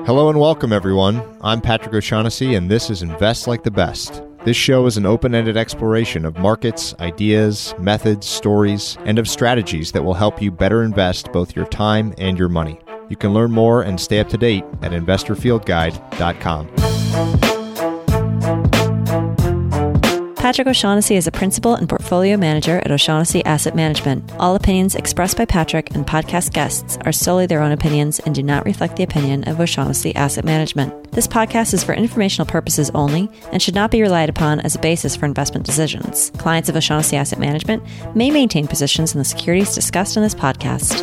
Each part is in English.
Hello and welcome, everyone. I'm Patrick O'Shaughnessy, and this is Invest Like the Best. This show is an open-ended exploration of markets, ideas, methods, stories, and of strategies that will help you better invest both your time and your money. You can learn more and stay up to date at investorfieldguide.com. Patrick O'Shaughnessy is a principal and portfolio manager at O'Shaughnessy Asset Management. All opinions expressed by Patrick and podcast guests are solely their own opinions and do not reflect the opinion of O'Shaughnessy Asset Management. This podcast is for informational purposes only and should not be relied upon as a basis for investment decisions. Clients of O'Shaughnessy Asset Management may maintain positions in the securities discussed in this podcast.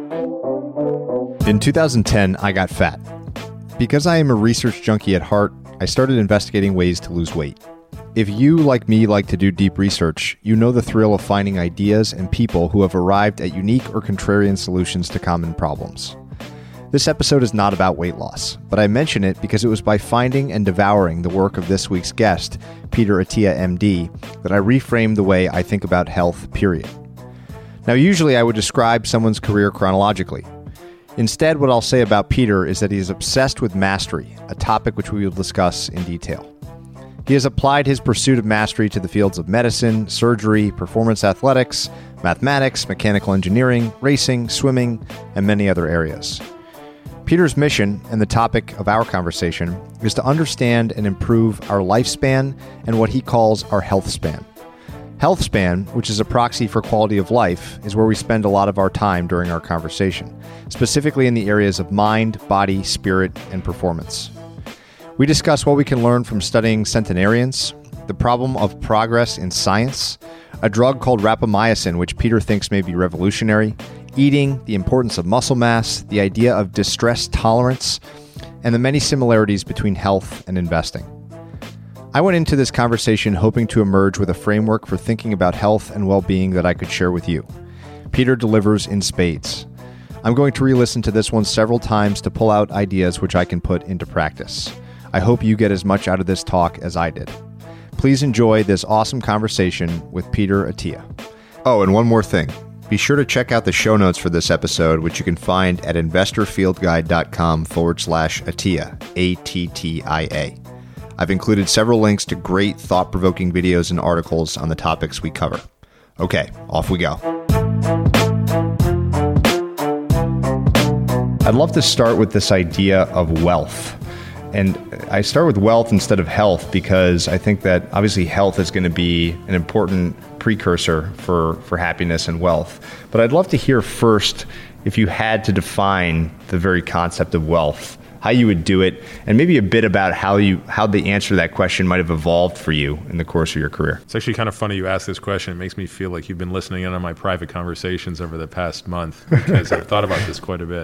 In 2010, I got fat. Because I am a research junkie at heart, I started investigating ways to lose weight. If you, like me, like to do deep research, you know the thrill of finding ideas and people who have arrived at unique or contrarian solutions to common problems. This episode is not about weight loss, but I mention it because it was by finding and devouring the work of this week's guest, Peter Attia, MD, that I reframed the way I think about health, period. Now, usually I would describe someone's career chronologically. Instead, what I'll say about Peter is that he is obsessed with mastery, a topic which we will discuss in detail. He has applied his pursuit of mastery to the fields of medicine, surgery, performance athletics, mathematics, mechanical engineering, racing, swimming, and many other areas. Peter's mission, and the topic of our conversation, is to understand and improve our lifespan and what he calls our health span. Health span, which is a proxy for quality of life, is where we spend a lot of our time during our conversation, specifically in the areas of mind, body, spirit, and performance. We discuss what we can learn from studying centenarians, the problem of progress in science, a drug called rapamycin, which Peter thinks may be revolutionary, eating, the importance of muscle mass, the idea of distress tolerance, and the many similarities between health and investing. I went into this conversation hoping to emerge with a framework for thinking about health and well-being that I could share with you. Peter delivers in spades. I'm going to re-listen to this one several times to pull out ideas which I can put into practice. I hope you get as much out of this talk as I did. Please enjoy this awesome conversation with Peter Attia. Oh, and one more thing. Be sure to check out the show notes for this episode, which you can find at investorfieldguide.com/Attia, A-T-T-I-A. I've included several links to great thought-provoking videos and articles on the topics we cover. Okay, off we go. I'd love to start with this idea of wealth. And I start with wealth instead of health because I think that obviously health is going to be an important precursor for happiness and wealth. But I'd love to hear first, if you had to define the very concept of wealth, how you would do it, and maybe a bit about how the answer to that question might have evolved for you in the course of your career. It's actually kind of funny you ask this question. It makes me feel like you've been listening in on my private conversations over the past month because I've thought about this quite a bit.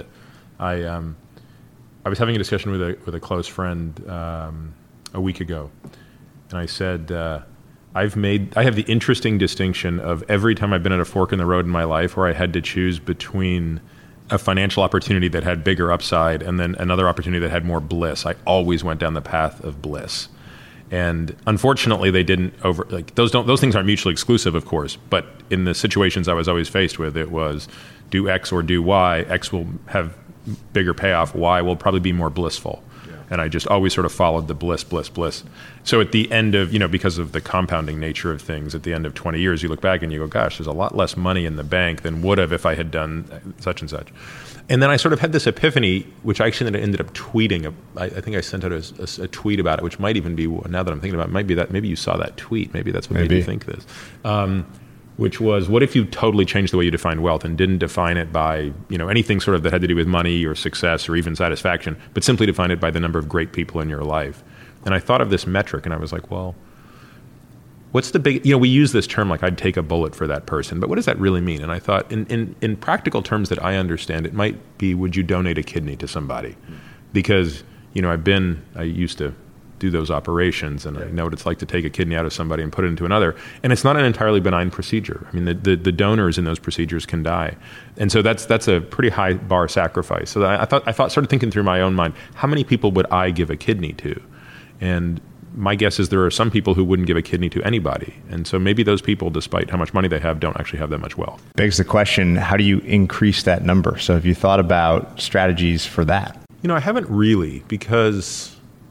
I was having a discussion with a close friend a week ago, and I said, I have the interesting distinction of every time I've been at a fork in the road in my life where I had to choose between a financial opportunity that had bigger upside and then another opportunity that had more bliss. I always went down the path of bliss. And unfortunately, they didn't those things aren't mutually exclusive, of course, but in the situations I was always faced with, it was do X or do Y. X will have bigger payoff, Y will probably be more blissful. Yeah. And I just always sort of followed the bliss. So at the end of, because of the compounding nature of things, at the end of 20 years, you look back and you go, gosh, there's a lot less money in the bank than would have if I had done such and such. And then I sort of had this epiphany, which I actually ended up tweeting. I think I sent out a tweet about it, which might even be, now that I'm thinking about it, maybe you saw that tweet. Maybe that's what made you think this. Which was, what if you totally changed the way you define wealth and didn't define it by, anything sort of that had to do with money or success or even satisfaction, but simply define it by the number of great people in your life? And I thought of this metric and I was like, well, what's the big, we use this term like I'd take a bullet for that person, but what does that really mean? And I thought in practical terms that I understand, it might be, would you donate a kidney to somebody? Because, I used to do those operations, and I know what it's like to take a kidney out of somebody and put it into another. And it's not an entirely benign procedure. I mean, the donors in those procedures can die, and so that's a pretty high bar sacrifice. So I started thinking through my own mind, how many people would I give a kidney to? And my guess is there are some people who wouldn't give a kidney to anybody. And so maybe those people, despite how much money they have, don't actually have that much wealth. Begs the question, how do you increase that number? So have you thought about strategies for that? I haven't really, because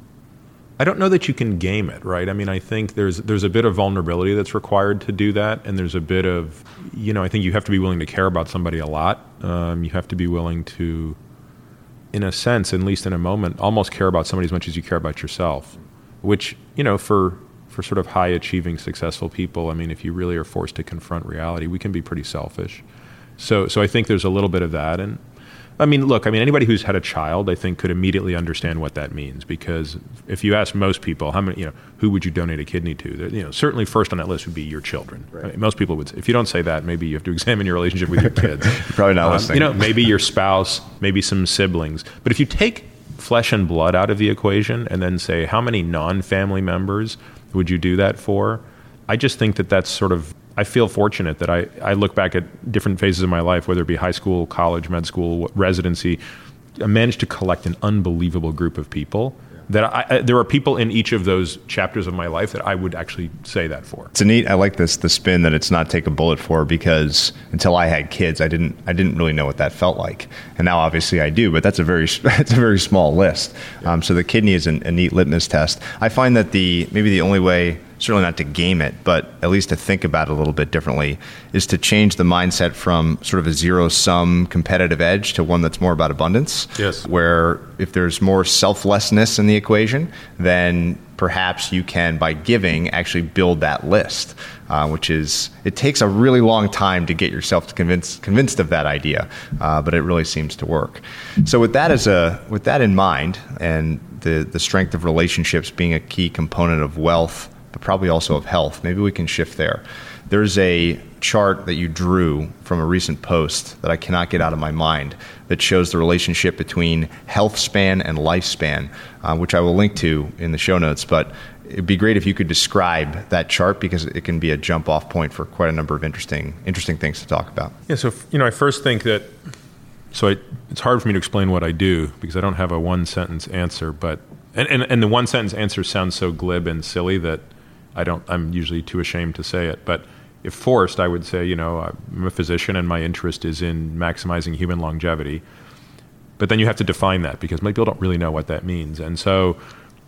I don't know that you can game it, right? I mean, I think there's a bit of vulnerability that's required to do that, and there's a bit of, I think you have to be willing to care about somebody a lot. You have to be willing to, in a sense, at least in a moment, almost care about somebody as much as you care about yourself, which, for sort of high-achieving, successful people, I mean, if you really are forced to confront reality, we can be pretty selfish. So I think there's a little bit of that, and anybody who's had a child, I think, could immediately understand what that means, because if you ask most people, how many, who would you donate a kidney to? Certainly first on that list would be your children. Right. I mean, most people would say, if you don't say that, maybe you have to examine your relationship with your kids. You're probably not listening. Maybe your spouse, maybe some siblings. But if you take flesh and blood out of the equation and then say, how many non-family members would you do that for? I just think that's sort of, I feel fortunate that I look back at different phases of my life, whether it be high school, college, med school, residency. I managed to collect an unbelievable group of people that there are people in each of those chapters of my life that I would actually say that for. It's neat. I like the spin that it's not take a bullet for, because until I had kids, I didn't really know what that felt like, and now obviously I do. But that's a very small list. So the kidney is a neat litmus test. I find that maybe the only way, certainly not to game it, but at least to think about it a little bit differently, is to change the mindset from sort of a zero-sum competitive edge to one that's more about abundance. Yes. Where if there's more selflessness in the equation, then perhaps you can, by giving, actually build that list, which is, it takes a really long time to get yourself convinced of that idea, but it really seems to work. So with that in mind, and the strength of relationships being a key component of wealth, but probably also of health, maybe we can shift there. There's a chart that you drew from a recent post that I cannot get out of my mind that shows the relationship between health span and lifespan, which I will link to in the show notes. But it'd be great if you could describe that chart, because it can be a jump-off point for quite a number of interesting things to talk about. Yeah, so I first think that, it's hard for me to explain what I do because I don't have a one-sentence answer, but and the one-sentence answer sounds so glib and silly that I'm usually too ashamed to say it. But if forced, I would say, I'm a physician and my interest is in maximizing human longevity. But then you have to define that, because most people don't really know what that means. And so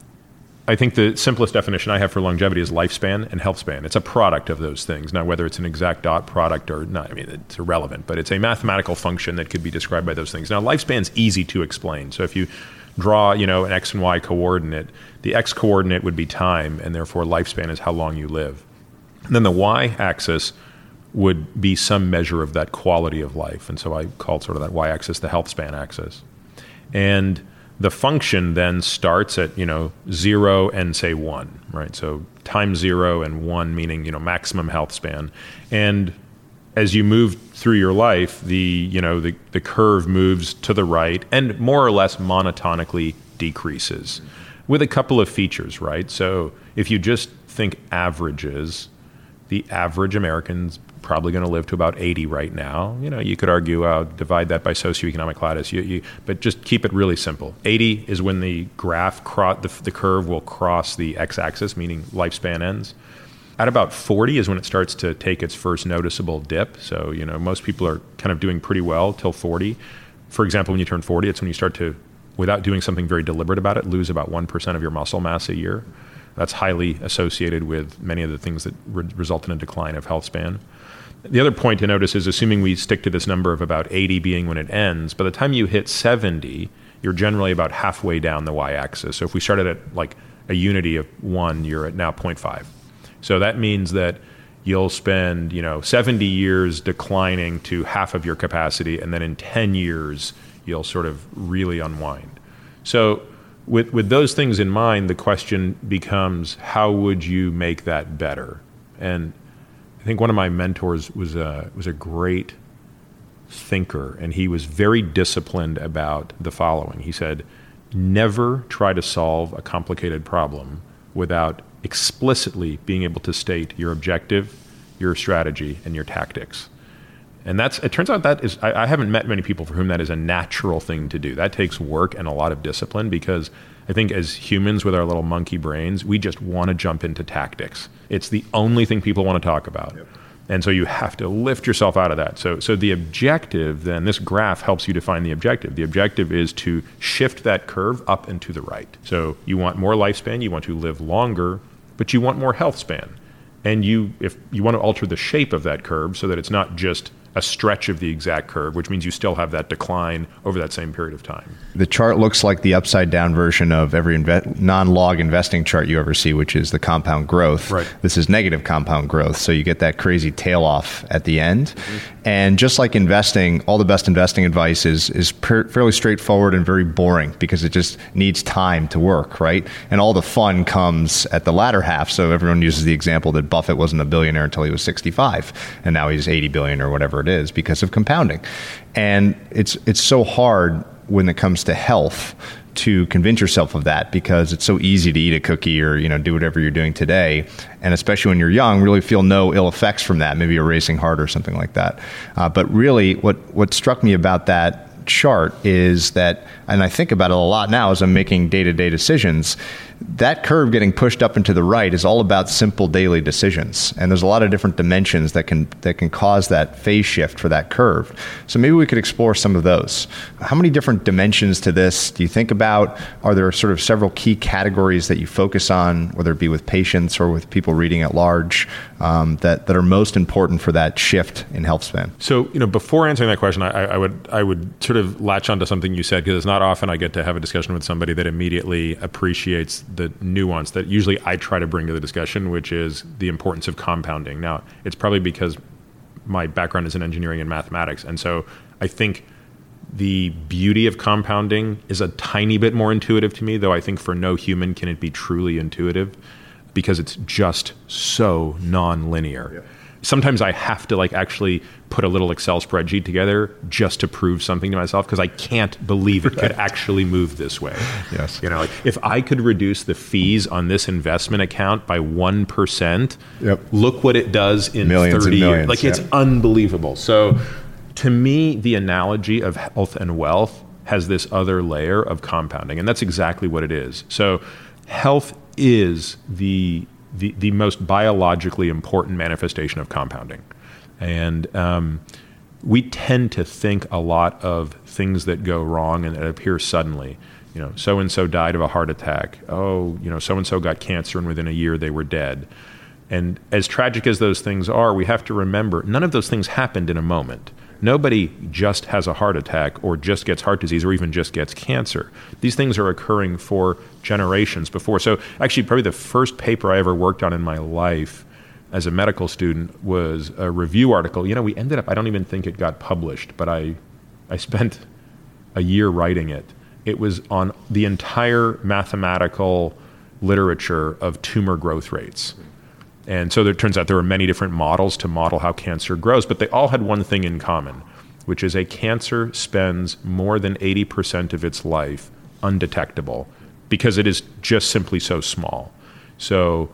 I think the simplest definition I have for longevity is lifespan and health span. It's a product of those things. Now, whether it's an exact dot product or not, it's irrelevant, but it's a mathematical function that could be described by those things. Now, lifespan's easy to explain. So if you draw, an X and Y coordinate, the X coordinate would be time, and therefore lifespan is how long you live. And then the Y axis would be some measure of that quality of life. And so I called sort of that Y axis the health span axis. And the function then starts at, 0 and say 1, right? So times 0 and 1 meaning, maximum health span. And as you move through your life, the curve moves to the right and more or less monotonically decreases with a couple of features, right? So if you just think averages, the average American's probably going to live to about 80 right now. You could argue, divide that by socioeconomic status, but just keep it really simple. 80 is when the graph, the curve will cross the x-axis, meaning lifespan ends. At about 40 is when it starts to take its first noticeable dip. So, most people are kind of doing pretty well till 40. For example, when you turn 40, it's when you start to, without doing something very deliberate about it, lose about 1% of your muscle mass a year. That's highly associated with many of the things that result in a decline of health span. The other point to notice is, assuming we stick to this number of about 80 being when it ends, by the time you hit 70, you're generally about halfway down the y-axis. So if we started at like a unity of 1, you're at now 0.5. So that means that you'll spend, 70 years declining to half of your capacity, and then in 10 years, you'll sort of really unwind. So with those things in mind, the question becomes, how would you make that better? And I think one of my mentors was a great thinker, and he was very disciplined about the following. He said, never try to solve a complicated problem without explicitly being able to state your objective, your strategy, and your tactics. And it turns out that is, I haven't met many people for whom that is a natural thing to do. That takes work and a lot of discipline, because I think as humans with our little monkey brains, we just want to jump into tactics. It's the only thing people want to talk about. Yep. And so you have to lift yourself out of that. So the objective then, this graph helps you define the objective. The objective is to shift that curve up and to the right. So you want more lifespan, you want to live longer, but you want more health span. And if you want to alter the shape of that curve so that it's not just a stretch of the exact curve, which means you still have that decline over that same period of time. The chart looks like the upside down version of every non-log investing chart you ever see, which is the compound growth. Right. This is negative compound growth. So you get that crazy tail off at the end. And just like investing, all the best investing advice is fairly straightforward and very boring because it just needs time to work, right? And all the fun comes at the latter half. So everyone uses the example that Buffett wasn't a billionaire until he was 65, and now he's 80 billion or whatever it is because of compounding. And it's so hard when it comes to health to convince yourself of that because it's so easy to eat a cookie or do whatever you're doing today, and especially when you're young, really feel no ill effects from that, maybe a racing heart or something like that. But really, what struck me about that chart is that, and I think about it a lot now as I'm making day-to-day decisions, that curve getting pushed up and to the right is all about simple daily decisions. And there's a lot of different dimensions that can cause that phase shift for that curve. So maybe we could explore some of those. How many different dimensions to this do you think about? Are there sort of several key categories that you focus on, whether it be with patients or with people reading at large, that are most important for that shift in health span? So, before answering that question, I would sort of latch onto something you said, because it's not often I get to have a discussion with somebody that immediately appreciates the nuance that usually I try to bring to the discussion, which is the importance of compounding. Now, it's probably because my background is in engineering and mathematics, and so I think the beauty of compounding is a tiny bit more intuitive to me, though I think for no human can it be truly intuitive, because it's just so non-linear. Yeah. Sometimes I have to actually put a little Excel spreadsheet together just to prove something to myself, because I can't believe it could actually move this way. Yes. If I could reduce the fees on this investment account by 1%, yep, look what it does in millions 30 and years. Millions, It's unbelievable. So to me, the analogy of health and wealth has this other layer of compounding, and that's exactly what it is. So health is the most biologically important manifestation of compounding. And we tend to think a lot of things that go wrong and that appear suddenly. So-and-so died of a heart attack. So-and-so got cancer and within a year they were dead. And as tragic as those things are, we have to remember none of those things happened in a moment. Nobody just has a heart attack or just gets heart disease or even just gets cancer. These things are occurring for generations before. So actually, probably the first paper I ever worked on in my life as a medical student was a review article. We ended up, I don't even think it got published, but I spent a year writing it. It was on the entire mathematical literature of tumor growth rates. And so it turns out there were many different models to model how cancer grows, but they all had one thing in common, which is a cancer spends more than 80% of its life undetectable because it is just simply so small. So,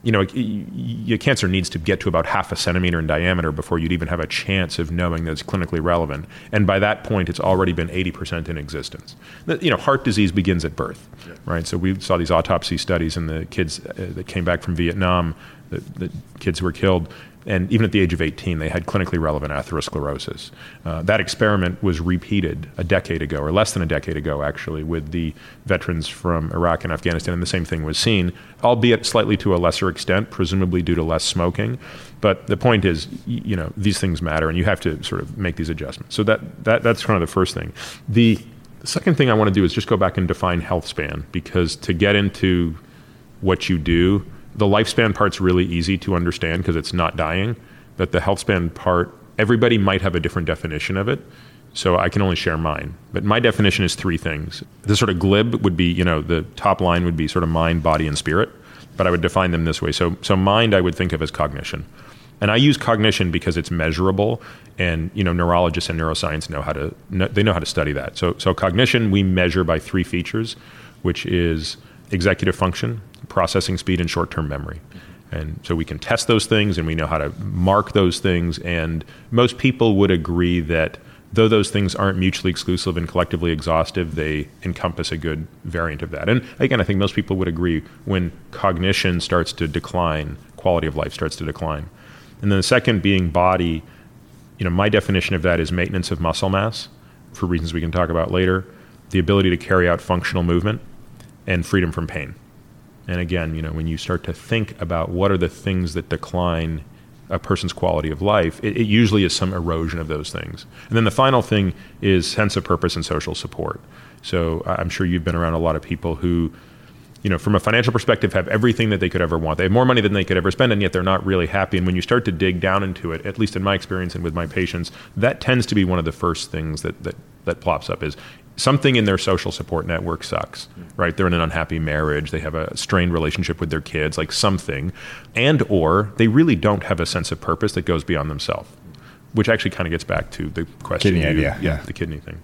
your cancer needs to get to about 0.5 centimeter in diameter before you'd even have a chance of knowing that it's clinically relevant. And by that point, it's already been 80% in existence. Heart disease begins at birth, right? So we saw these autopsy studies in the kids that came back from Vietnam, the kids who were killed, and even at the age of 18, they had clinically relevant atherosclerosis. That experiment was repeated a decade ago, or less than a decade ago, actually, with the veterans from Iraq and Afghanistan, and the same thing was seen, albeit slightly to a lesser extent, presumably due to less smoking. But the point is, these things matter, and you have to sort of make these adjustments. So that's kind of the first thing. The second thing I want to do is just go back and define health span, because to get into what you do, the lifespan part's really easy to understand because it's not dying, but the health span part, everybody might have a different definition of it, so I can only share mine. But my definition is 3 things. The sort of glib would be, the top line would be sort of mind, body, and spirit, but I would define them this way. So mind I would think of as cognition. And I use cognition because it's measurable, and neurologists and neuroscience know how to study that. So cognition we measure by 3 features, which is executive function, processing speed, and short-term memory. And so we can test those things, and we know how to mark those things. And most people would agree that though those things aren't mutually exclusive and collectively exhaustive, they encompass a good variant of that. And again, I think most people would agree when cognition starts to decline, quality of life starts to decline. And then the second being body, my definition of that is maintenance of muscle mass, for reasons we can talk about later, the ability to carry out functional movement, and freedom from pain. And again, when you start to think about what are the things that decline a person's quality of life, it usually is some erosion of those things. And then the final thing is sense of purpose and social support. So I'm sure you've been around a lot of people who, from a financial perspective, have everything that they could ever want. They have more money than they could ever spend, and yet they're not really happy. And when you start to dig down into it, at least in my experience and with my patients, that tends to be one of the first things that plops up is something in their social support network sucks, right? They're in an unhappy marriage. They have a strained relationship with their kids, like something. And or they really don't have a sense of purpose that goes beyond themselves, which actually kind of gets back to the question. Kidney idea. Yeah, the kidney thing.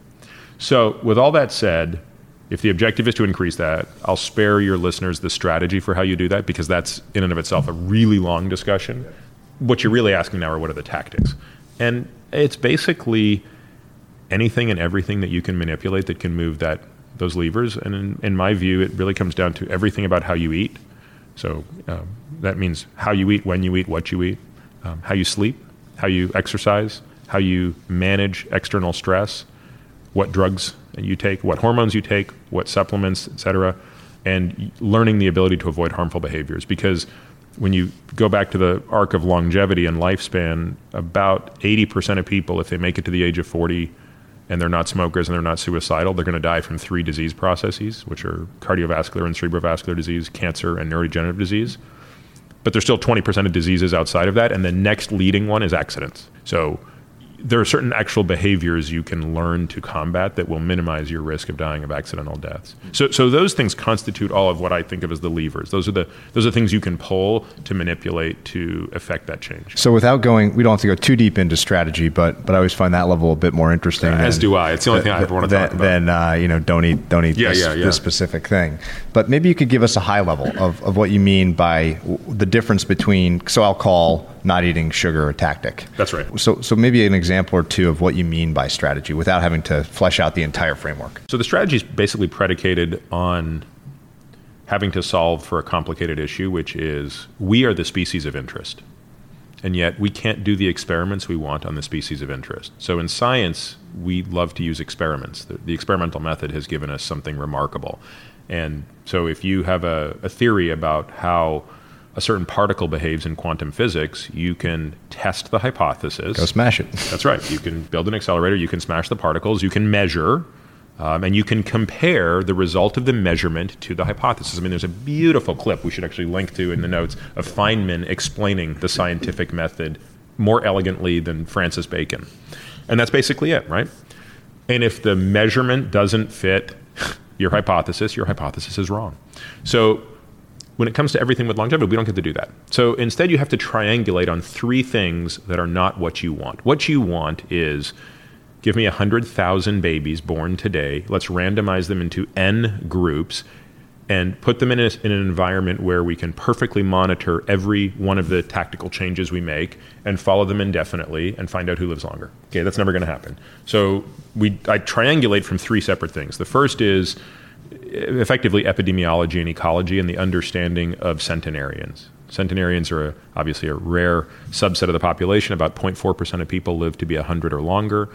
So with all that said, if the objective is to increase that, I'll spare your listeners the strategy for how you do that, because that's in and of itself a really long discussion. What you're really asking now are what are the tactics? And it's basically anything and everything that you can manipulate that can move those levers. And in my view, it really comes down to everything about how you eat. So that means how you eat, when you eat, what you eat, how you sleep, how you exercise, how you manage external stress, what drugs you take, what hormones you take, what supplements, et cetera, and learning the ability to avoid harmful behaviors. Because when you go back to the arc of longevity and lifespan, about 80% of people, if they make it to the age of 40 and they're not smokers and they're not suicidal, they're going to die from 3 disease processes, which are cardiovascular and cerebrovascular disease, cancer, and neurodegenerative disease. But there's still 20% of diseases outside of that, and the next leading one is accidents. So there are certain actual behaviors you can learn to combat that will minimize your risk of dying of accidental deaths. So those things constitute all of what I think of as the levers. Those are things you can pull to manipulate to affect that change. So without going, we don't have to go too deep into strategy, but I always find that level a bit more interesting. As do I. It's the only thing I ever want to talk about. Then don't eat this specific thing. But maybe you could give us a high level of what you mean by the difference between, so I'll call not eating sugar a tactic. That's right. So maybe an example or two of what you mean by strategy without having to flesh out the entire framework. So the strategy is basically predicated on having to solve for a complicated issue, which is we are the species of interest. And yet we can't do the experiments we want on the species of interest. So in science, we love to use experiments. The experimental method has given us something remarkable. And so if you have a theory about how a certain particle behaves in quantum physics, you can test the hypothesis. Go smash it. That's right. You can build an accelerator, you can smash the particles, you can measure, and you can compare the result of the measurement to the hypothesis. I mean, there's a beautiful clip we should actually link to in the notes of Feynman explaining the scientific method more elegantly than Francis Bacon. And that's basically it, right? And if the measurement doesn't fit your hypothesis is wrong. So when it comes to everything with longevity, we don't get to do that. So instead, you have to triangulate on 3 things that are not what you want. What you want is, give me 100,000 babies born today. Let's randomize them into N groups and put them in an environment where we can perfectly monitor every one of the tactical changes we make and follow them indefinitely and find out who lives longer. Okay, that's never going to happen. So I triangulate from 3 separate things. The first is effectively epidemiology and ecology and the understanding of centenarians. Centenarians are obviously a rare subset of the population. About 0.4% of people live to be 100 or longer.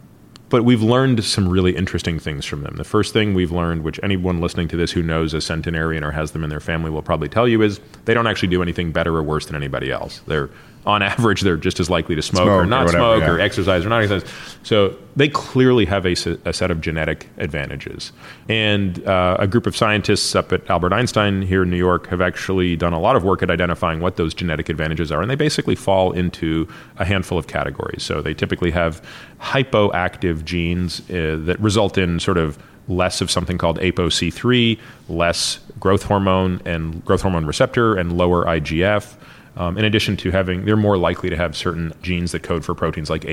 But we've learned some really interesting things from them. The first thing we've learned, which anyone listening to this who knows a centenarian or has them in their family will probably tell you, is they don't actually do anything better or worse than anybody else. On average, they're just as likely to smoke or not smoke or exercise or not exercise. So they clearly have a set of genetic advantages. And a group of scientists up at Albert Einstein here in New York have actually done a lot of work at identifying what those genetic advantages are. And they basically fall into a handful of categories. So they typically have hypoactive genes that result in sort of less of something called ApoC3, less growth hormone and growth hormone receptor, and lower IGF. In addition to they're more likely to have certain genes that code for proteins like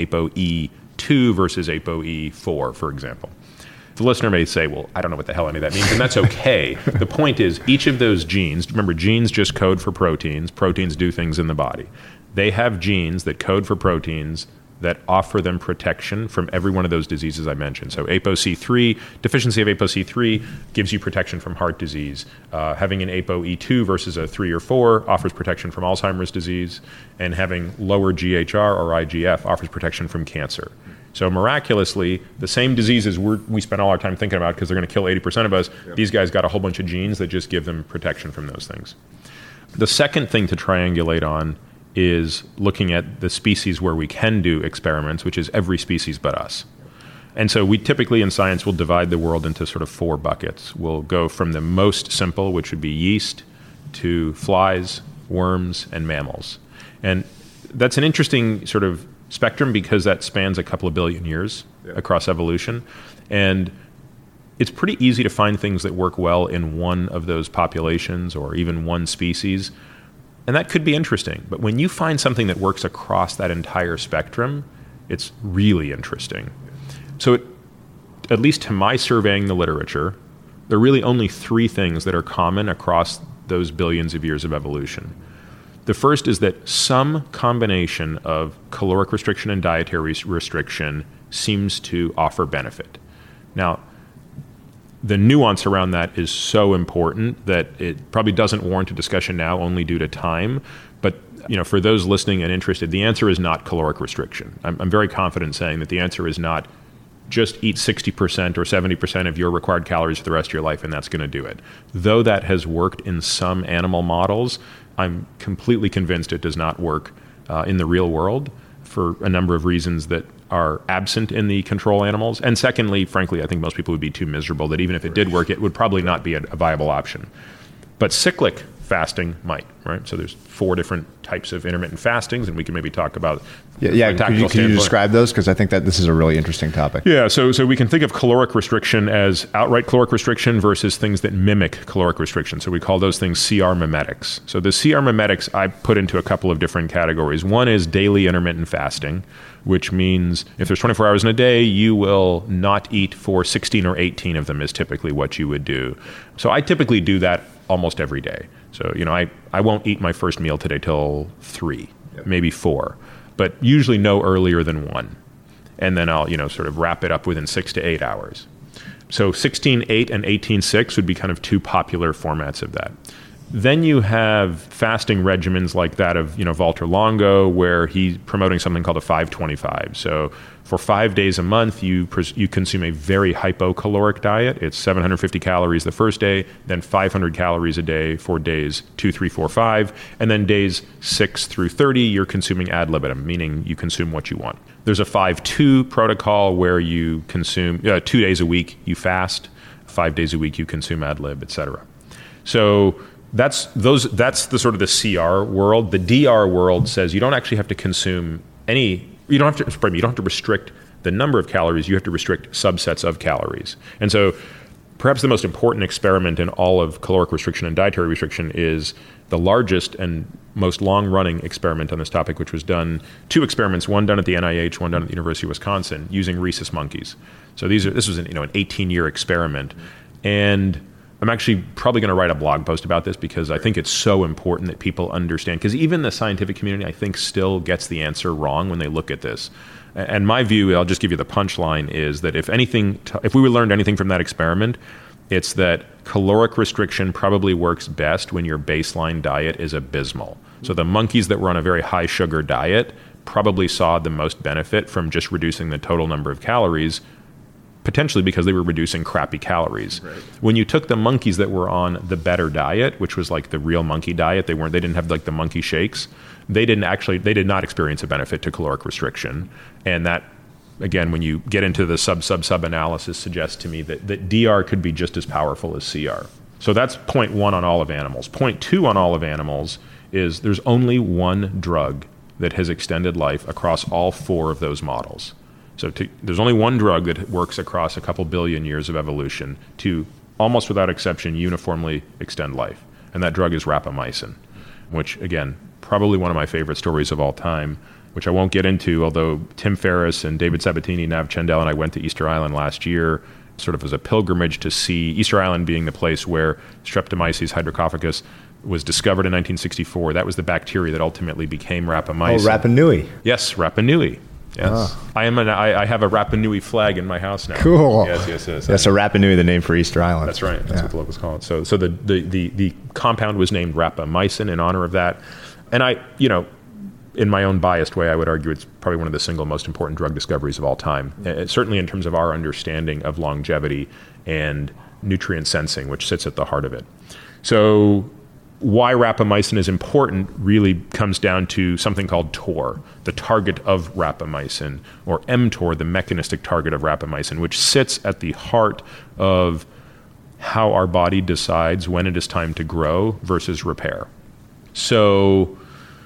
ApoE2 versus ApoE4, for example. The listener may say, well, I don't know what the hell any of that means, and that's okay. The point is, each of those genes, remember, genes just code for proteins. Proteins do things in the body. They have genes that code for proteins that offer them protection from every one of those diseases I mentioned. So ApoC3, deficiency of ApoC3 gives you protection from heart disease. Having an ApoE2 versus a 3 or 4 offers protection from Alzheimer's disease. And having lower GHR or IGF offers protection from cancer. So miraculously, the same diseases we spend all our time thinking about because they're going to kill 80% of us, these guys got a whole bunch of genes that just give them protection from those things. The second thing to triangulate on is looking at the species where we can do experiments, which is every species but us. And so we typically in science will divide the world into sort of 4 buckets. We'll go from the most simple, which would be yeast, to flies, worms, and mammals. And that's an interesting sort of spectrum because that spans a couple of billion years across evolution. And it's pretty easy to find things that work well in one of those populations or even one species. And that could be interesting. But when you find something that works across that entire spectrum, it's really interesting. So at least to my surveying the literature, there are really only 3 things that are common across those billions of years of evolution. The first is that some combination of caloric restriction and dietary restriction seems to offer benefit. Now, the nuance around that is so important that it probably doesn't warrant a discussion now only due to time. But for those listening and interested, the answer is not caloric restriction. I'm very confident saying that the answer is not just eat 60% or 70% of your required calories for the rest of your life and that's going to do it. Though that has worked in some animal models, I'm completely convinced it does not work in the real world for a number of reasons that are absent in the control animals. And secondly, frankly, I think most people would be too miserable that even if it did work, it would probably not be a viable option. But cyclic fasting might, right? So there's 4 different types of intermittent fastings, and we can maybe talk about can you describe those? Because I think that this is a really interesting topic. Yeah, so we can think of caloric restriction as outright caloric restriction versus things that mimic caloric restriction. So we call those things CR mimetics. So the CR mimetics I put into a couple of different categories. One is daily intermittent fasting, which means if there's 24 hours in a day, you will not eat for 16 or 18 of them is typically what you would do. So I typically do that almost every day. So, I won't eat my first meal today till 3, maybe 4, but usually no earlier than 1. And then I'll, sort of wrap it up within 6 to 8 hours. So 16-8 and 18-6 would be kind of 2 popular formats of that. Then you have fasting regimens like that of, Valter Longo, where he's promoting something called a 5-25. So for 5 days a month, you consume a very hypocaloric diet. It's 750 calories the first day, then 500 calories a day for days 2, 3, 4, 5. And then days 6 through 30, you're consuming ad libitum, meaning you consume what you want. There's a 5-2 protocol where you consume 2 days a week, you fast, 5 days a week, you consume ad lib, et cetera. So that's the sort of the CR world. The DR world says you don't actually have to consume you don't have to restrict the number of calories, you have to restrict subsets of calories. And so perhaps the most important experiment in all of caloric restriction and dietary restriction is the largest and most long-running experiment on this topic, which was done, 2 experiments, one done at the NIH, one done at the University of Wisconsin, using rhesus monkeys. So this was an 18-year experiment. And I'm actually probably going to write a blog post about this because I think it's so important that people understand, because even the scientific community, I think, still gets the answer wrong when they look at this. And my view, I'll just give you the punchline, is that if we learned anything from that experiment, it's that caloric restriction probably works best when your baseline diet is abysmal. So the monkeys that were on a very high sugar diet probably saw the most benefit from just reducing the total number of calories, potentially because they were reducing crappy calories. Right. When you took the monkeys that were on the better diet, which was like the real monkey diet, they didn't have like the monkey shakes, they did not experience a benefit to caloric restriction. And that, again, when you get into the sub analysis, suggests to me that DR could be just as powerful as CR. So that's point 1 on all of animals. Point 2 on all of animals is there's only one drug that has extended life across all 4 of those models. So there's only one drug that works across a couple billion years of evolution to, almost without exception, uniformly extend life. And that drug is rapamycin, which, again, probably one of my favorite stories of all time, which I won't get into, although Tim Ferriss and David Sabatini, Nav Chandel, and I went to Easter Island last year, sort of as a pilgrimage to see Easter Island being the place where Streptomyces hydrococcus was discovered in 1964. That was the bacteria that ultimately became rapamycin. Oh, Rapa Nui. Yes, Rapa Nui. Yes. I have a Rapa Nui flag in my house now. Cool. Yes. Yeah, so Rapa Nui, the name for Easter Island. That's right. That's what the locals call it. So the compound was named rapamycin in honor of that. And I, in my own biased way, I would argue it's probably one of the single most important drug discoveries of all time, certainly in terms of our understanding of longevity and nutrient sensing, which sits at the heart of it. So why rapamycin is important really comes down to something called TOR, the target of rapamycin, or mTOR, the mechanistic target of rapamycin, which sits at the heart of how our body decides when it is time to grow versus repair. So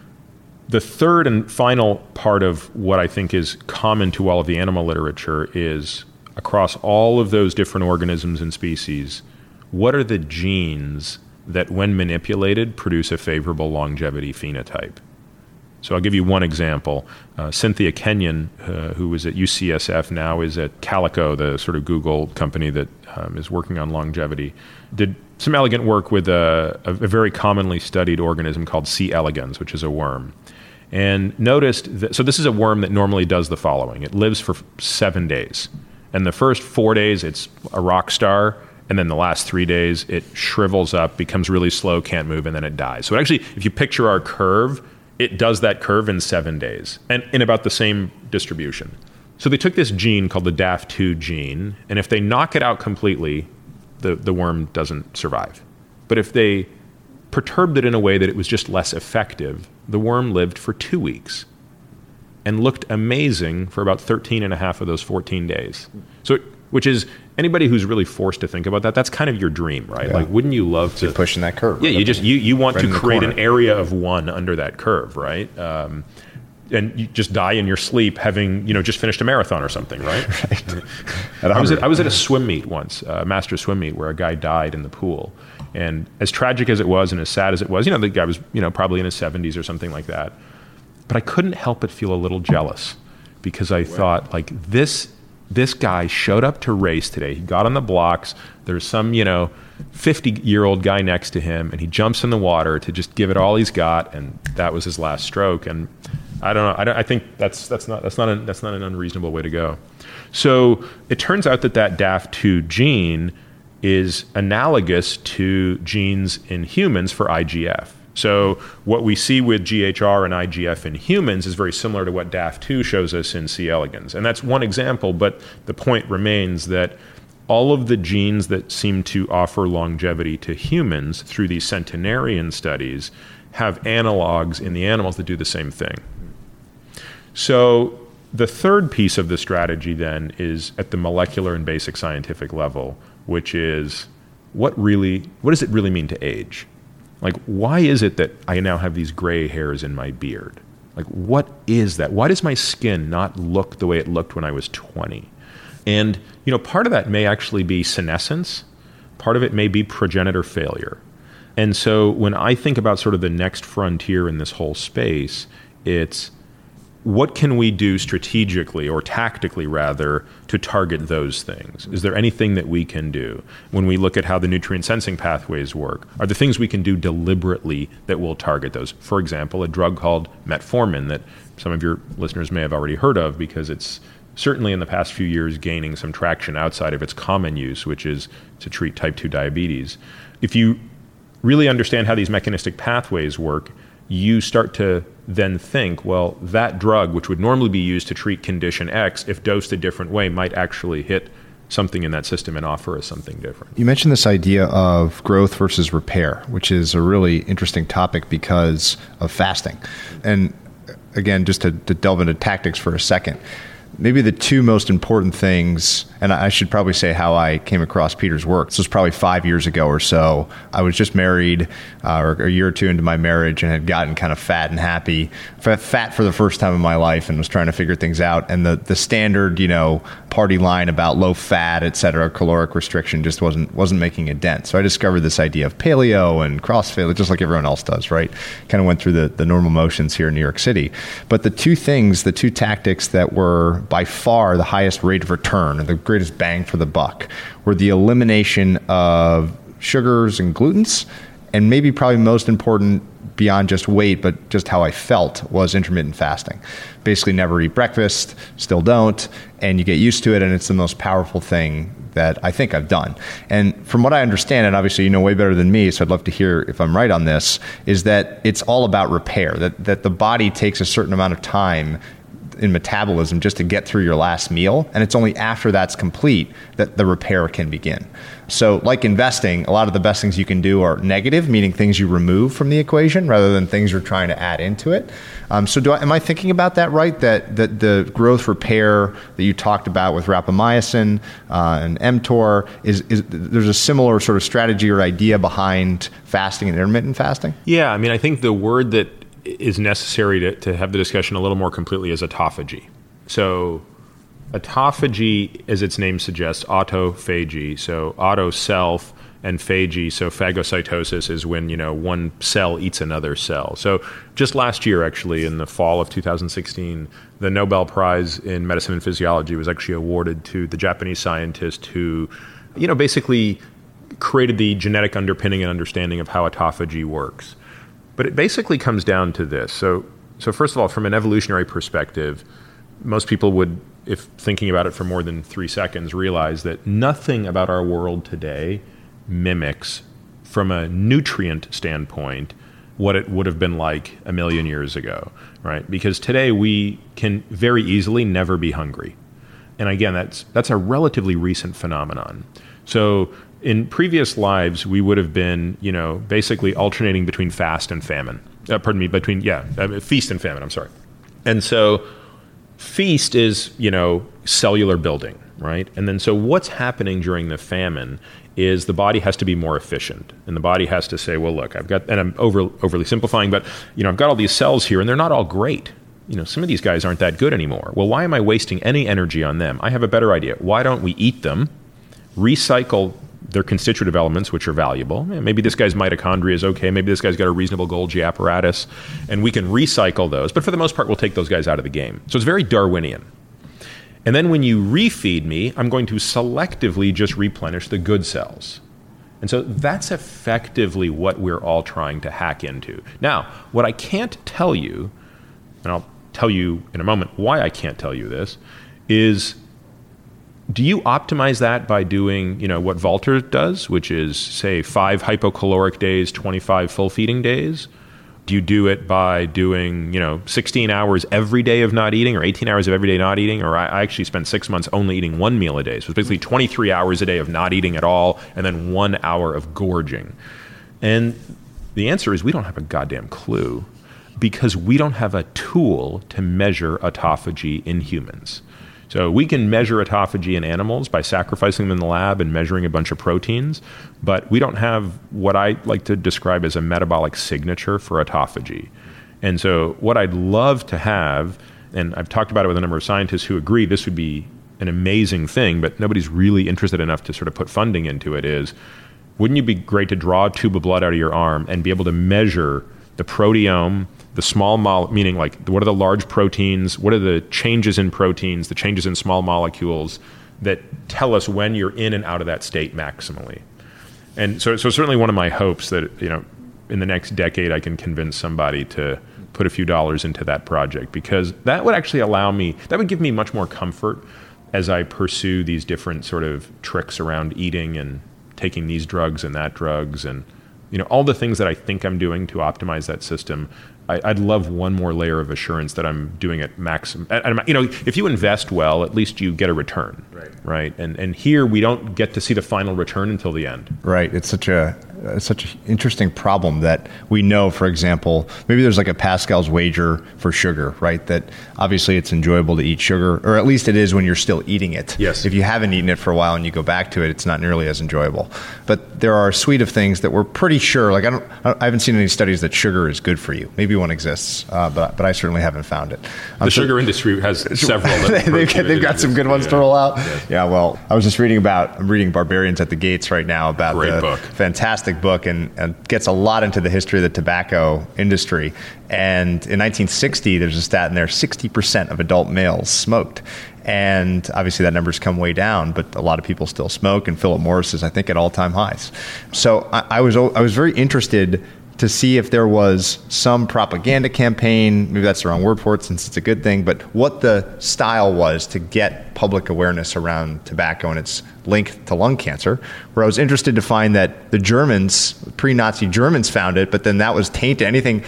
the third and final part of what I think is common to all of the animal literature is, across all of those different organisms and species, what are the genes that, when manipulated, produce a favorable longevity phenotype? So I'll give you one example. Cynthia Kenyon, who was at UCSF, now is at Calico, the sort of Google company that is working on longevity, did some elegant work with a very commonly studied organism called C. elegans, which is a worm. And noticed that, so this is a worm that normally does the following. It lives for 7 days. And the first 4 days, it's a rock star. And then the last 3 days, it shrivels up, becomes really slow, can't move, and then it dies. So actually, if you picture our curve, it does that curve in 7 days, and in about the same distribution. So they took this gene called the DAF2 gene, and if they knock it out completely, the worm doesn't survive. But if they perturbed it in a way that it was just less effective, the worm lived for 2 weeks and looked amazing for about 13 and a half of those 14 days. So, which is, anybody who's really forced to think about that, that's kind of your dream, right? Yeah. Like, wouldn't you love to... You're pushing that curve. Yeah, you want to create an area of 1 under that curve, right? And you just die in your sleep having, just finished a marathon or something, right? Right. I was at a swim meet once, a master swim meet, where a guy died in the pool. And as tragic as it was and as sad as it was, the guy was, probably in his 70s or something like that. But I couldn't help but feel a little jealous, because I thought, like, this guy showed up to race today. He got on the blocks. There's some, 50-year-old guy next to him, and he jumps in the water to just give it all he's got, and that was his last stroke. And I don't know. I think that's not an unreasonable way to go. So it turns out that DAF2 gene is analogous to genes in humans for IGF. So what we see with GHR and IGF in humans is very similar to what DAF2 shows us in C. elegans. And that's one example, but the point remains that all of the genes that seem to offer longevity to humans through these centenarian studies have analogs in the animals that do the same thing. So the third piece of the strategy then is at the molecular and basic scientific level, which is what does it really mean to age? Like, why is it that I now have these gray hairs in my beard? Like, what is that? Why does my skin not look the way it looked when I was 20? And, part of that may actually be senescence. Part of it may be progenitor failure. And so when I think about sort of the next frontier in this whole space, it's what can we do strategically, or tactically rather, to target those things? Is there anything that we can do? When we look at how the nutrient sensing pathways work, are there things we can do deliberately that will target those? For example, a drug called metformin that some of your listeners may have already heard of, because it's certainly in the past few years gaining some traction outside of its common use, which is to treat type 2 diabetes. If you really understand how these mechanistic pathways work, you start to then think, well, that drug, which would normally be used to treat condition X, if dosed a different way, might actually hit something in that system and offer us something different. You mentioned this idea of growth versus repair, which is a really interesting topic because of fasting. And again, just to delve into tactics for a second, maybe the two most important things, and I should probably say how I came across Peter's work. This was probably 5 years ago or so. I was just married, or a year or two into my marriage, and had gotten kind of fat and happy. Fat for the first time in my life, and was trying to figure things out. And the standard, party line about low fat, et cetera, caloric restriction just wasn't making a dent. So I discovered this idea of paleo and CrossFit, just like everyone else does, right? Kind of went through the normal motions here in New York City. But the two tactics that were by far the highest rate of return, or the greatest bang for the buck, were the elimination of sugars and glutens, and maybe probably most important, beyond just weight, but just how I felt, was intermittent fasting. Basically never eat breakfast, still don't, and you get used to it, and it's the most powerful thing that I think I've done. And from what I understand, and obviously you know way better than me, so I'd love to hear if I'm right on this, is that it's all about repair, that the body takes a certain amount of time in metabolism just to get through your last meal, and it's only after that's complete that the repair can begin. So like investing, a lot of the best things you can do are negative, meaning things you remove from the equation rather than things you're trying to add into it. So am I thinking about that right? That the growth repair that you talked about with rapamycin and mTOR, is there's a similar sort of strategy or idea behind fasting and intermittent fasting? Yeah, I mean, I think the word that is necessary to have the discussion a little more completely is autophagy. So autophagy, as its name suggests, autophagy, so auto self, and phagy, so phagocytosis is when, one cell eats another cell. So just last year, actually, in the fall of 2016, the Nobel Prize in Medicine and Physiology was actually awarded to the Japanese scientist who, basically created the genetic underpinning and understanding of how autophagy works. But it basically comes down to this. So first of all, from an evolutionary perspective, most people would, if thinking about it for more than 3 seconds, realize that nothing about our world today mimics, from a nutrient standpoint, what it would have been like a million years ago, right? Because today we can very easily never be hungry. And again, that's a relatively recent phenomenon. So in previous lives, we would have been, basically alternating between fast and famine. Feast and famine, I'm sorry. And so feast is, cellular building, right? And then so what's happening during the famine is the body has to be more efficient. And the body has to say, well, look, I've got, and I'm overly simplifying, but, I've got all these cells here and they're not all great. Some of these guys aren't that good anymore. Well, why am I wasting any energy on them? I have a better idea. Why don't we eat them, recycle their constitutive elements, which are valuable. Maybe this guy's mitochondria is okay. Maybe this guy's got a reasonable Golgi apparatus, and we can recycle those. But for the most part, we'll take those guys out of the game. So it's very Darwinian. And then when you refeed me, I'm going to selectively just replenish the good cells. And so that's effectively what we're all trying to hack into. Now, what I can't tell you, and I'll tell you in a moment why I can't tell you this, is do you optimize that by doing, what Valter does, which is, say, 5 hypocaloric days, 25 full feeding days? Do you do it by doing, 16 hours every day of not eating, or 18 hours of every day not eating? Or I actually spent 6 months only eating 1 meal a day. So it's basically 23 hours a day of not eating at all, and then 1 hour of gorging. And the answer is we don't have a goddamn clue, because we don't have a tool to measure autophagy in humans. So we can measure autophagy in animals by sacrificing them in the lab and measuring a bunch of proteins, but we don't have what I like to describe as a metabolic signature for autophagy. And so what I'd love to have, and I've talked about it with a number of scientists who agree this would be an amazing thing, but nobody's really interested enough to sort of put funding into it, is wouldn't it be great to draw a tube of blood out of your arm and be able to measure the proteome, the small meaning like what are the large proteins, what are the changes in proteins, the changes in small molecules that tell us when you're in and out of that state maximally. And so certainly one of my hopes that, in the next decade I can convince somebody to put a few dollars into that project, because that would actually that would give me much more comfort as I pursue these different sort of tricks around eating and taking these drugs and that drugs and, all the things that I think I'm doing to optimize that system. I'd love one more layer of assurance that I'm doing it maximum. If you invest well, at least you get a return, right? And here we don't get to see the final return until the end. Right. It's such an interesting problem that we know, for example, maybe there's like a Pascal's wager for sugar, right? That obviously it's enjoyable to eat sugar, or at least it is when you're still eating it. Yes. If you haven't eaten it for a while and you go back to it, it's not nearly as enjoyable. But there are a suite of things that we're pretty sure, like I haven't seen any studies that sugar is good for you. Maybe one exists, but I certainly haven't found it. The sugar industry has several. they've got some good ones to roll out. Yeah, well, I'm reading Barbarians at the Gates right now about Great book. Fantastic book, and gets a lot into the history of the tobacco industry. And in 1960, there's a stat in there, 60% of adult males smoked. And obviously that number's come way down, but a lot of people still smoke, and Philip Morris is, I think, at all-time highs. So I was very interested to see if there was some propaganda campaign, maybe that's the wrong word for it since it's a good thing, but what the style was to get public awareness around tobacco and its link to lung cancer, where I was interested to find that the Germans, pre-Nazi Germans found it, but then that was tainted.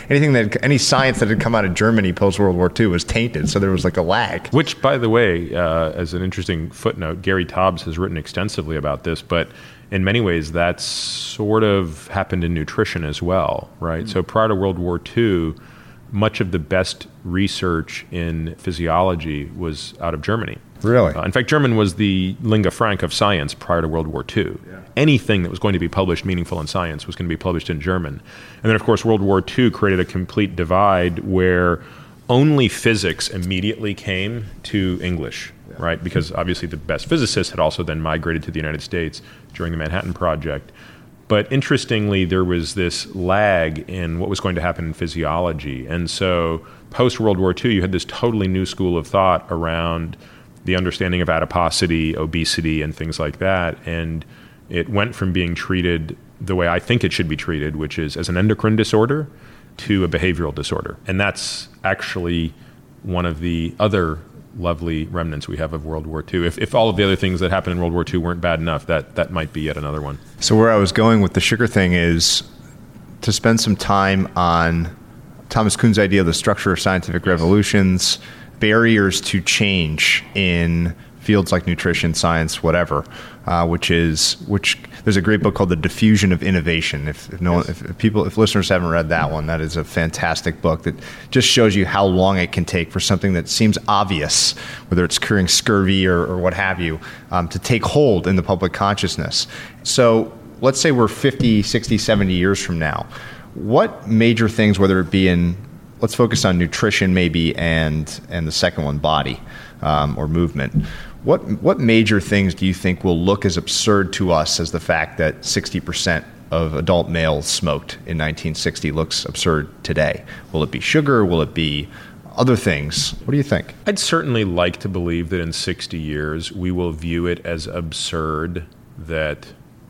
Any science that had come out of Germany post-World War II was tainted, so there was like a lag. Which, by the way, as an interesting footnote, Gary Taubes has written extensively about this, but in many ways, that's sort of happened in nutrition as well, right? So prior to World War II, much of the best research in physiology was out of Germany. Really? In fact, German was the lingua franca of science prior to World War II. Yeah. Anything that was going to be published meaningful in science was going to be published in German. And then, of course, World War II created a complete divide where only physics immediately came to English. Right, because obviously the best physicists had also then migrated to the United States during the Manhattan Project. But interestingly, there was this lag in what was going to happen in physiology. And so post-World War II, you had this totally new school of thought around the understanding of adiposity, obesity, and things like that. And it went from being treated the way I think it should be treated, which is as an endocrine disorder, to a behavioral disorder. And that's actually one of the other lovely remnants we have of World War II. If all of the other things that happened in World War II weren't bad enough, that might be yet another one. So where I was going with the sugar thing is to spend some time on Thomas Kuhn's idea of the structure of scientific revolutions, barriers to change in fields like nutrition, science, whatever, which there's a great book called The Diffusion of Innovation. If listeners haven't read that one, that is a fantastic book that just shows you how long it can take for something that seems obvious, whether it's curing scurvy or what have you, to take hold in the public consciousness. So let's say we're 50, 60, 70 years from now. What major things, whether it be let's focus on nutrition maybe and the second one, body or movement. What major things do you think will look as absurd to us as the fact that 60% of adult males smoked in 1960 looks absurd today? Will it be sugar? Will it be other things? What do you think? I'd certainly like to believe that in 60 years we will view it as absurd that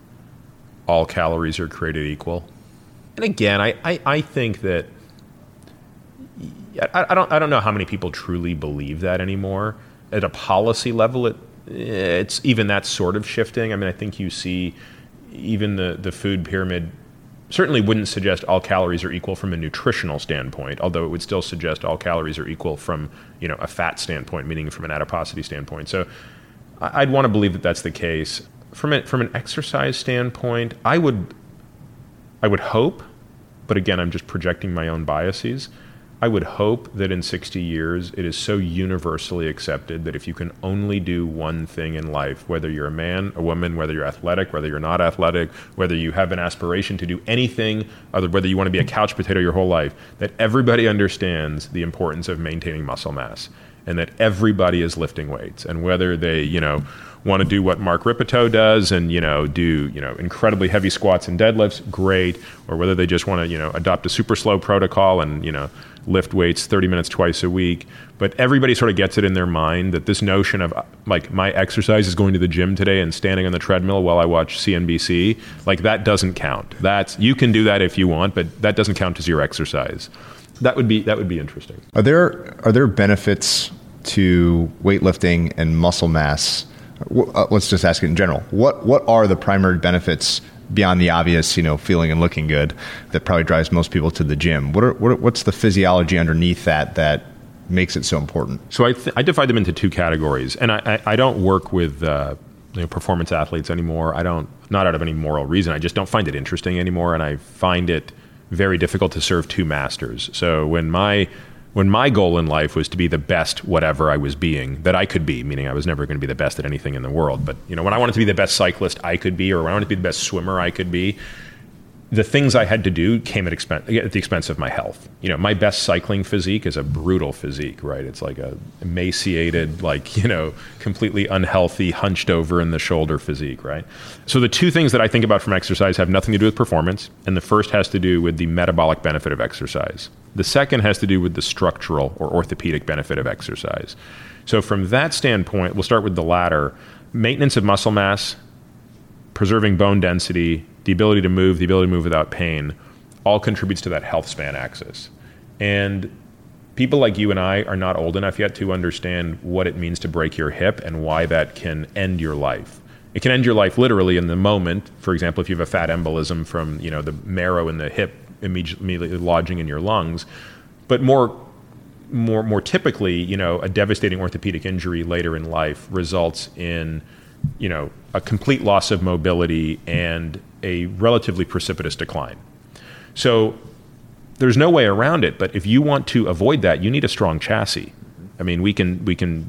all calories are created equal. And again, I think that I don't know how many people truly believe that anymore. At a policy level, it's even that sort of shifting. I mean, I think you see even the food pyramid certainly wouldn't suggest all calories are equal from a nutritional standpoint, although it would still suggest all calories are equal from a fat standpoint, meaning from an adiposity standpoint. So I'd want to believe that that's the case. From an exercise standpoint, I would hope, but again, I'm just projecting my own biases. I would hope that in 60 years, it is so universally accepted that if you can only do one thing in life, whether you're a man, a woman, whether you're athletic, whether you're not athletic, whether you have an aspiration to do anything, or whether you want to be a couch potato your whole life, that everybody understands the importance of maintaining muscle mass and that everybody is lifting weights. And whether they, want to do what Mark Rippetoe does and, do, incredibly heavy squats and deadlifts, great. Or whether they just want to, adopt a super slow protocol and, lift weights 30 minutes twice a week. But everybody sort of gets it in their mind that this notion of like my exercise is going to the gym today and standing on the treadmill while I watch CNBC, like that doesn't count. You can do that if you want, but that doesn't count as your exercise. That would be interesting. Are there benefits to weightlifting and muscle mass? Let's just ask it in general. What are the primary benefits beyond the obvious, feeling and looking good that probably drives most people to the gym? What's the physiology underneath that makes it so important? So I divide them into two categories, and I don't work with performance athletes anymore. Not out of any moral reason. I just don't find it interesting anymore, and I find it very difficult to serve two masters. So when my goal in life was to be the best whatever I was being, that I could be, meaning I was never going to be the best at anything in the world. But, when I wanted to be the best cyclist I could be, or when I wanted to be the best swimmer I could be, the things I had to do came at the expense of my health. My best cycling physique is a brutal physique, right? It's like a emaciated, completely unhealthy, hunched over in the shoulder physique, right? So the two things that I think about from exercise have nothing to do with performance. And the first has to do with the metabolic benefit of exercise. The second has to do with the structural or orthopedic benefit of exercise. So from that standpoint, we'll start with the latter. Maintenance of muscle mass, preserving bone density, the ability to move without pain, all contributes to that health span axis. And people like you and I are not old enough yet to understand what it means to break your hip and why that can end your life. It can end your life literally in the moment. For example, if you have a fat embolism from the marrow in the hip immediately lodging in your lungs. But more typically, a devastating orthopedic injury later in life results in a complete loss of mobility and a relatively precipitous decline. So there's no way around it. But if you want to avoid that, you need a strong chassis. I mean, we can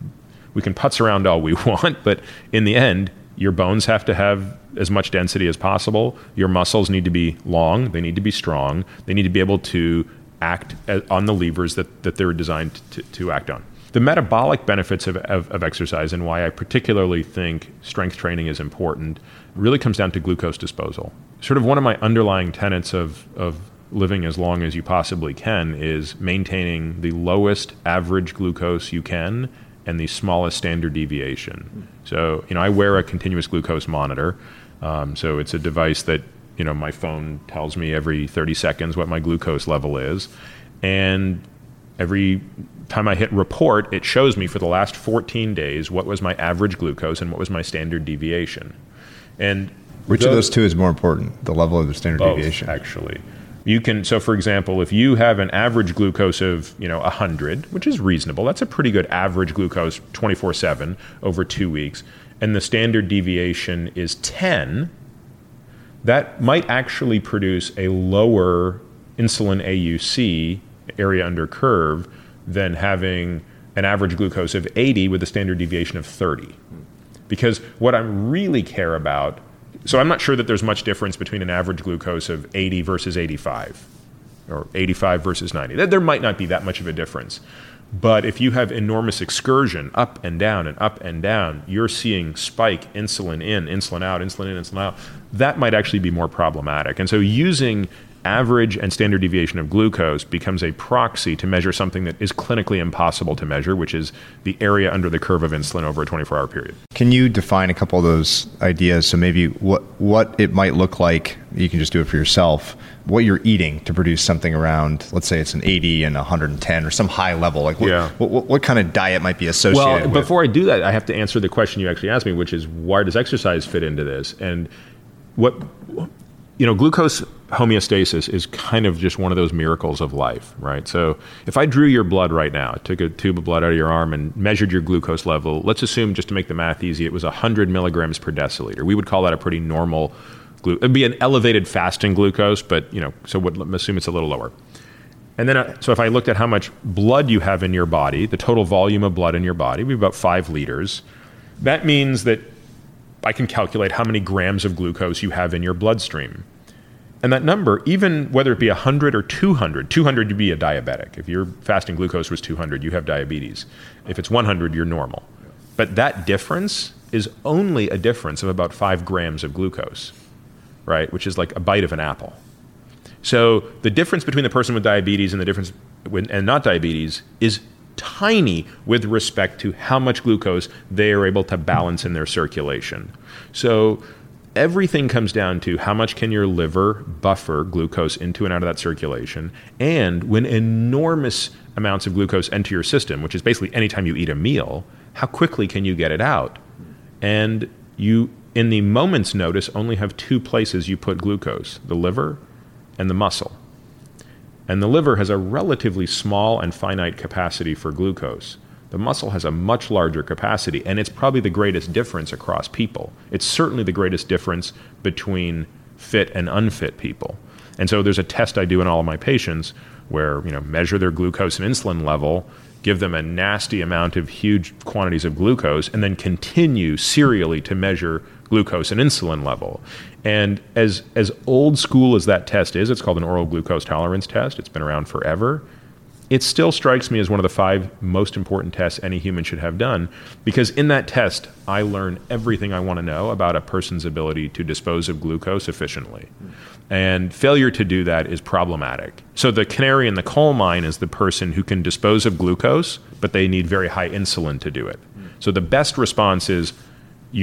putz around all we want, but in the end, your bones have to have as much density as possible. Your muscles need to be long. They need to be strong. They need to be able to act on the levers that they're designed to act on. The metabolic benefits of exercise and why I particularly think strength training is important really comes down to glucose disposal. Sort of one of my underlying tenets of living as long as you possibly can is maintaining the lowest average glucose you can and the smallest standard deviation. So, I wear a continuous glucose monitor. So it's a device that, my phone tells me every 30 seconds what my glucose level is. And every time I hit report, it shows me for the last 14 days what was my average glucose and what was my standard deviation. And which of those two is more important, the level of the standard deviation? Actually. So for example, if you have an average glucose of, 100, which is reasonable, that's a pretty good average glucose 24/7 over 2 weeks, and the standard deviation is 10, that might actually produce a lower insulin AUC, area under curve, than having an average glucose of 80 with a standard deviation of 30. Because what I really care about, so I'm not sure that there's much difference between an average glucose of 80 versus 85, or 85 versus 90. There might not be that much of a difference. But if you have enormous excursion up and down and up and down, you're seeing spike insulin in, insulin out, insulin in, insulin out. That might actually be more problematic. And so using average and standard deviation of glucose becomes a proxy to measure something that is clinically impossible to measure, which is the area under the curve of insulin over a 24-hour period. Can you define a couple of those ideas? So maybe what it might look like, you can just do it for yourself, what you're eating to produce something around, let's say it's an 80 and 110 or some high level. Like what kind of diet might be associated with? Before I do that, I have to answer the question you actually asked me, which is why does exercise fit into this? And glucose homeostasis is kind of just one of those miracles of life, right? So if I drew your blood right now, took a tube of blood out of your arm and measured your glucose level, let's assume, just to make the math easy, it was 100 milligrams per deciliter. We would call that a pretty normal it'd be an elevated fasting glucose, but, so we'll assume it's a little lower. And then, so if I looked at how much blood you have in your body, the total volume of blood in your body would be about 5 liters. That means that I can calculate how many grams of glucose you have in your bloodstream. And that number, even whether it be 100 or 200 you'd be a diabetic. If your fasting glucose was 200, you have diabetes. If it's 100, you're normal. But that difference is only a difference of about 5 grams of glucose, right? Which is like a bite of an apple. So the difference between the person with diabetes and the difference and not diabetes is tiny with respect to how much glucose they are able to balance in their circulation. So everything comes down to how much can your liver buffer glucose into and out of that circulation, and when enormous amounts of glucose enter your system, which is basically anytime you eat a meal, how quickly can you get it out? And you, in the moment's notice, only have 2 places you put glucose, the liver and the muscle. And the liver has a relatively small and finite capacity for glucose. The muscle has a much larger capacity, and it's probably the greatest difference across people. It's certainly the greatest difference between fit and unfit people. And so there's a test I do in all of my patients where, measure their glucose and insulin level, give them a nasty amount of huge quantities of glucose, and then continue serially to measure glucose and insulin level. And as old school as that test is, it's called an oral glucose tolerance test. It's been around forever. It still strikes me as one of the 5 most important tests any human should have done, because in that test, I learn everything I want to know about a person's ability to dispose of glucose efficiently. And failure to do that is problematic. So the canary in the coal mine is the person who can dispose of glucose, but they need very high insulin to do it. So the best response is you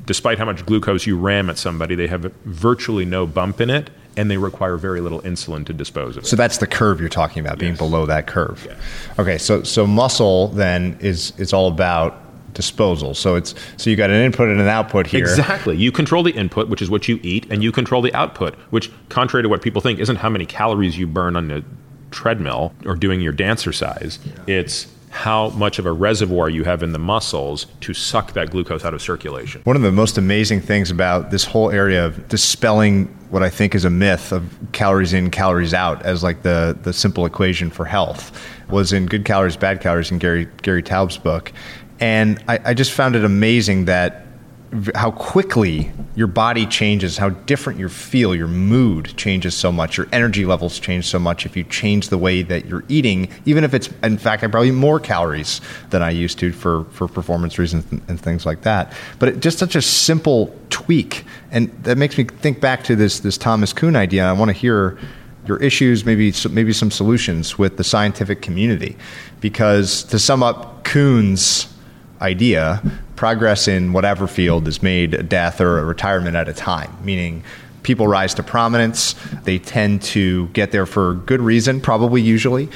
despite how much glucose you ram at somebody, they have virtually no bump in it, and they require very little insulin to dispose of it. So that's the curve you're talking about, being below that curve. Yes. Okay, so muscle then is all about disposal. So you got an input and an output here. Exactly. You control the input, which is what you eat, and you control the output, which, contrary to what people think, isn't how many calories you burn on the treadmill or doing your dancercise. It's how much of a reservoir you have in the muscles to suck that glucose out of circulation. One of the most amazing things about this whole area of dispelling what I think is a myth of calories in, calories out as like the simple equation for health was in Good Calories, Bad Calories in Gary Taub's book. And I just found it amazing that how quickly your body changes, how different you feel, your mood changes so much, your energy levels change so much if you change the way that you're eating, even if it's, in fact, I probably eat more calories than I used to for performance reasons and things like that. But it's just such a simple tweak. And that makes me think back to this Thomas Kuhn idea. I want to hear your issues, maybe some solutions with the scientific community. Because to sum up Kuhn's idea, progress in whatever field is made a death or a retirement at a time, meaning people rise to prominence. They tend to get there for good reason, probably usually.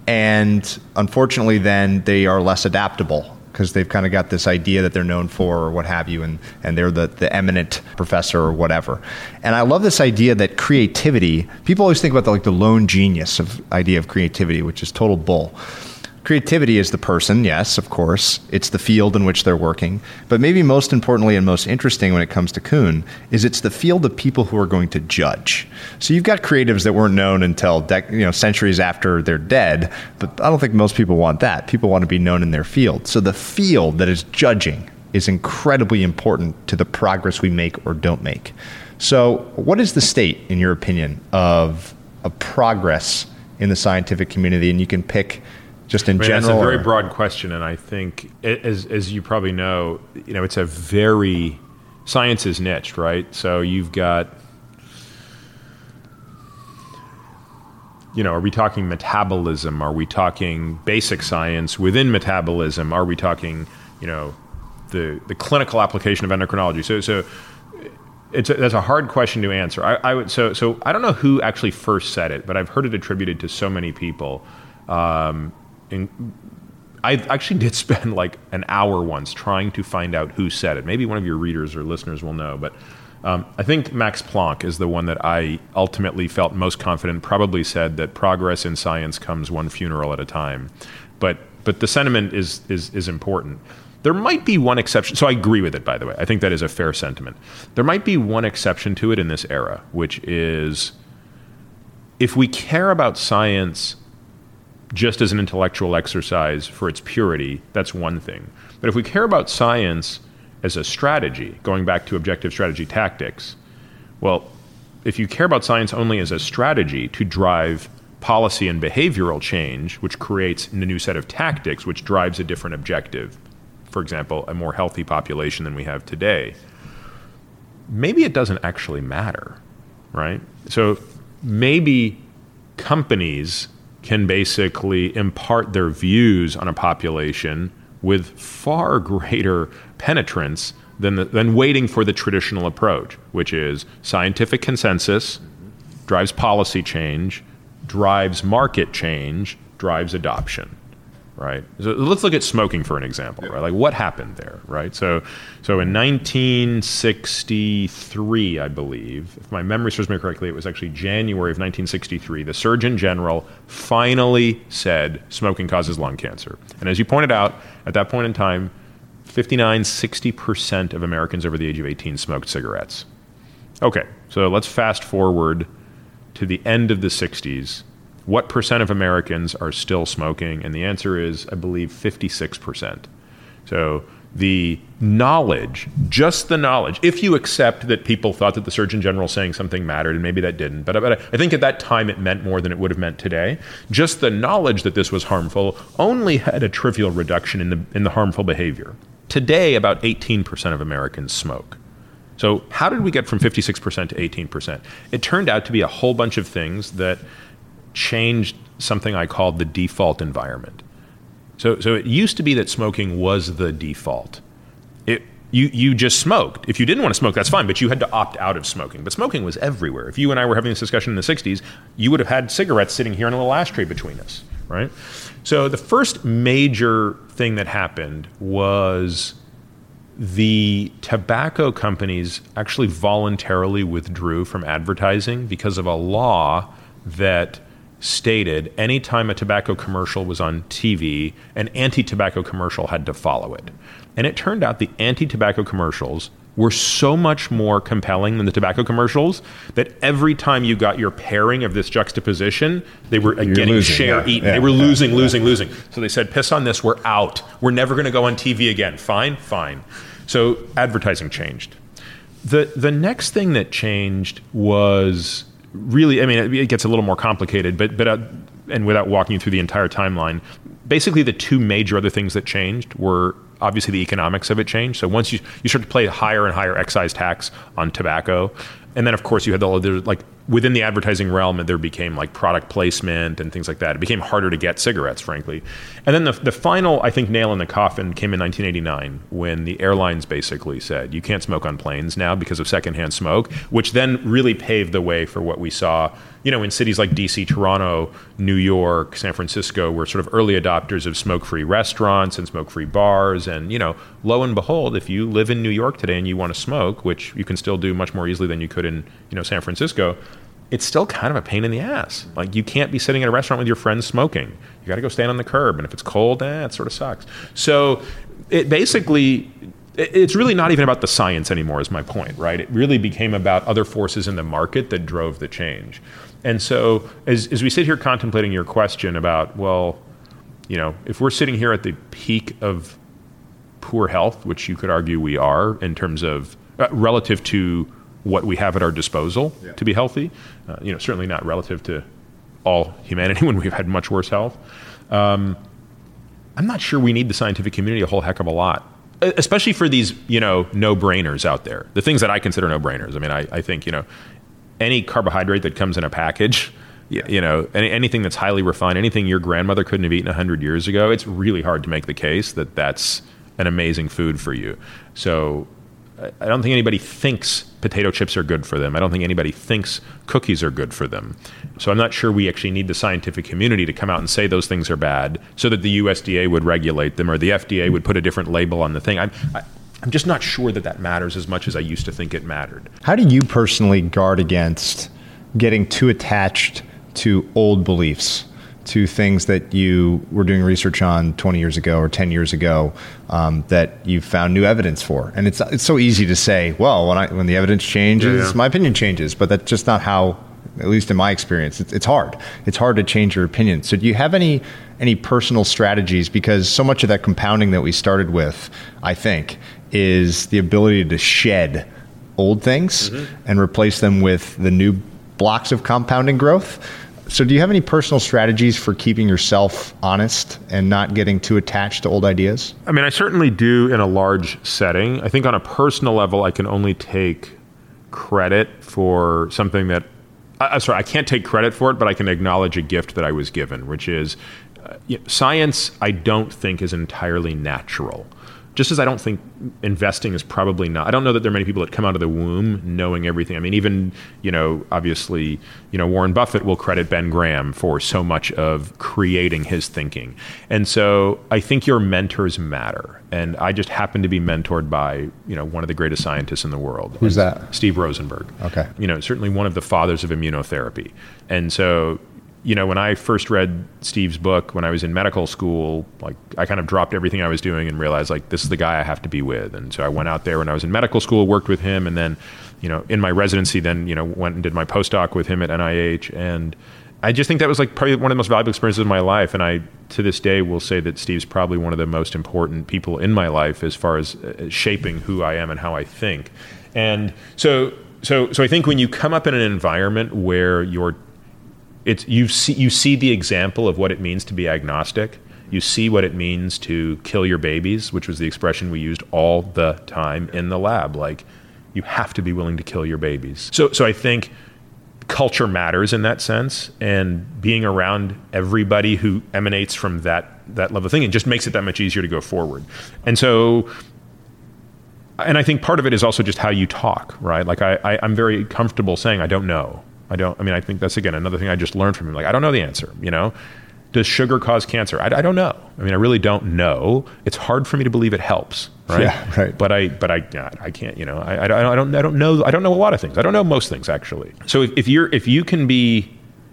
And unfortunately, then they are less adaptable because they've kind of got this idea that they're known for or what have you, and they're the eminent professor or whatever. And I love this idea that creativity, people always think about the lone genius idea of creativity, which is total bull. Creativity is the person, yes, of course. It's the field in which they're working. But maybe most importantly and most interesting when it comes to Kuhn is it's the field of people who are going to judge. So you've got creatives that weren't known until centuries after they're dead, but I don't think most people want that. People want to be known in their field. So the field that is judging is incredibly important to the progress we make or don't make. So what is the state, in your opinion, of progress in the scientific community? And you can pick just in general. That's a very broad question, and I think, as you probably know, it's a very, science is niched, right? So you've got, are we talking metabolism? Are we talking basic science within metabolism? Are we talking, the clinical application of endocrinology? So that's a hard question to answer. So I don't know who actually first said it, but I've heard it attributed to so many people. I actually did spend like an hour once trying to find out who said it. Maybe one of your readers or listeners will know, but I think Max Planck is the one that I ultimately felt most confident, probably said that progress in science comes one funeral at a time. But the sentiment is important. There might be one exception. So I agree with it, by the way. I think that is a fair sentiment. There might be one exception to it in this era, which is if we care about science just as an intellectual exercise for its purity, that's one thing. But if we care about science as a strategy, going back to objective strategy tactics, well, if you care about science only as a strategy to drive policy and behavioral change, which creates a new set of tactics, which drives a different objective, for example, a more healthy population than we have today, maybe it doesn't actually matter, right? So maybe companies can basically impart their views on a population with far greater penetrance than waiting for the traditional approach, which is scientific consensus, drives policy change, drives market change, drives adoption, right? So let's look at smoking for an example, right? Like what happened there, right? So in 1963, I believe, if my memory serves me correctly, it was actually January of 1963, the Surgeon General finally said smoking causes lung cancer. And as you pointed out, at that point in time, 60% of Americans over the age of 18 smoked cigarettes. Okay, so let's fast forward to the end of the 60s. What percent of Americans are still smoking? And the answer is, I believe, 56%. So the knowledge, just the knowledge, if you accept that people thought that the Surgeon General saying something mattered, and maybe that didn't, but I think at that time it meant more than it would have meant today. Just the knowledge that this was harmful only had a trivial reduction in the harmful behavior. Today, about 18% of Americans smoke. So how did we get from 56% to 18%? It turned out to be a whole bunch of things that changed something I called the default environment. So it used to be that smoking was the default. you just smoked. If you didn't want to smoke, that's fine, but you had to opt out of smoking. But smoking was everywhere. If you and I were having this discussion in the 60s, you would have had cigarettes sitting here in a little ashtray between us, right? So the first major thing that happened was the tobacco companies actually voluntarily withdrew from advertising because of a law that stated anytime a tobacco commercial was on TV, an anti-tobacco commercial had to follow it. And it turned out the anti-tobacco commercials were so much more compelling than the tobacco commercials that every time you got your pairing of this juxtaposition, they were getting losing, share eaten. Yeah, they were losing. So they said, piss on this, we're out. We're never going to go on TV again. Fine. So advertising changed. The next thing that changed was really, I mean, it gets a little more complicated, but and without walking you through the entire timeline, basically the two major other things that changed were obviously the economics of it changed. So once you start to play higher and higher excise tax on tobacco, and then of course you had all the like within the advertising realm, and there became like product placement and things like that. It became harder to get cigarettes, frankly. And then the final, I think, nail in the coffin came in 1989 when the airlines basically said, you can't smoke on planes now because of secondhand smoke, which then really paved the way for what we saw, in cities like DC, Toronto, New York, San Francisco, were sort of early adopters of smoke-free restaurants and smoke-free bars. And, lo and behold, if you live in New York today and you want to smoke, which you can still do much more easily than you could in, San Francisco, it's still kind of a pain in the ass. Like, you can't be sitting at a restaurant with your friends smoking. You got to go stand on the curb. And if it's cold, it sort of sucks. So it's really not even about the science anymore, is my point, right? It really became about other forces in the market that drove the change. And so as we sit here contemplating your question about, well, if we're sitting here at the peak of poor health, which you could argue we are in terms of relative to what we have at our disposal to be healthy, certainly not relative to all humanity when we've had much worse health. I'm not sure we need the scientific community a whole heck of a lot, especially for these, no-brainers out there, the things that I consider no-brainers. I mean, I think, any carbohydrate that comes in a package, anything that's highly refined, anything your grandmother couldn't have eaten 100 years ago, it's really hard to make the case that that's an amazing food for you. So I don't think anybody thinks potato chips are good for them. I don't think anybody thinks cookies are good for them. So I'm not sure we actually need the scientific community to come out and say those things are bad so that the USDA would regulate them or the FDA would put a different label on the thing. I'm just not sure that matters as much as I used to think it mattered. How do you personally guard against getting too attached to old beliefs, to things that you were doing research on 20 years ago or 10 years ago that you found new evidence for? And it's so easy to say, well, when the evidence changes, my opinion changes, but that's just not how, at least in my experience, it's hard. It's hard to change your opinion. So do you have any personal strategies? Because so much of that compounding that we started with, I think, is the ability to shed old things and replace them with the new blocks of compounding growth. So do you have any personal strategies for keeping yourself honest and not getting too attached to old ideas? I mean, I certainly do in a large setting. I think on a personal level, I can only take credit for something that, I can't take credit for it, but I can acknowledge a gift that I was given, which is science, I don't think is entirely natural. Just as I don't think investing is probably not. I don't know that there are many people that come out of the womb knowing everything. I mean, even, obviously, Warren Buffett will credit Ben Graham for so much of creating his thinking. And so I think your mentors matter. And I just happen to be mentored by, one of the greatest scientists in the world. Who's that? Steve Rosenberg. Okay. Certainly one of the fathers of immunotherapy. And so, when I first read Steve's book when I was in medical school, like I kind of dropped everything I was doing and realized like this is the guy I have to be with. And so I went out there when I was in medical school, worked with him, and then, in my residency, then, went and did my postdoc with him at NIH. And I just think that was like probably one of the most valuable experiences of my life. And I, to this day, will say that Steve's probably one of the most important people in my life as far as shaping who I am and how I think. And so I think when you come up in an environment where you see the example of what it means to be agnostic. You see what it means to kill your babies, which was the expression we used all the time in the lab. Like, you have to be willing to kill your babies. So I think culture matters in that sense, and being around everybody who emanates from that level of thinking just makes it that much easier to go forward. And so And I think part of it is also just how you talk, right? Like I'm very comfortable saying, I don't know. I think that's, again, another thing I just learned from him. Like, I don't know the answer, Does sugar cause cancer? I don't know. I really don't know. It's hard for me to believe it helps, right? Yeah, right. But I can't, I don't know. I don't know a lot of things. I don't know most things, actually. So if you can be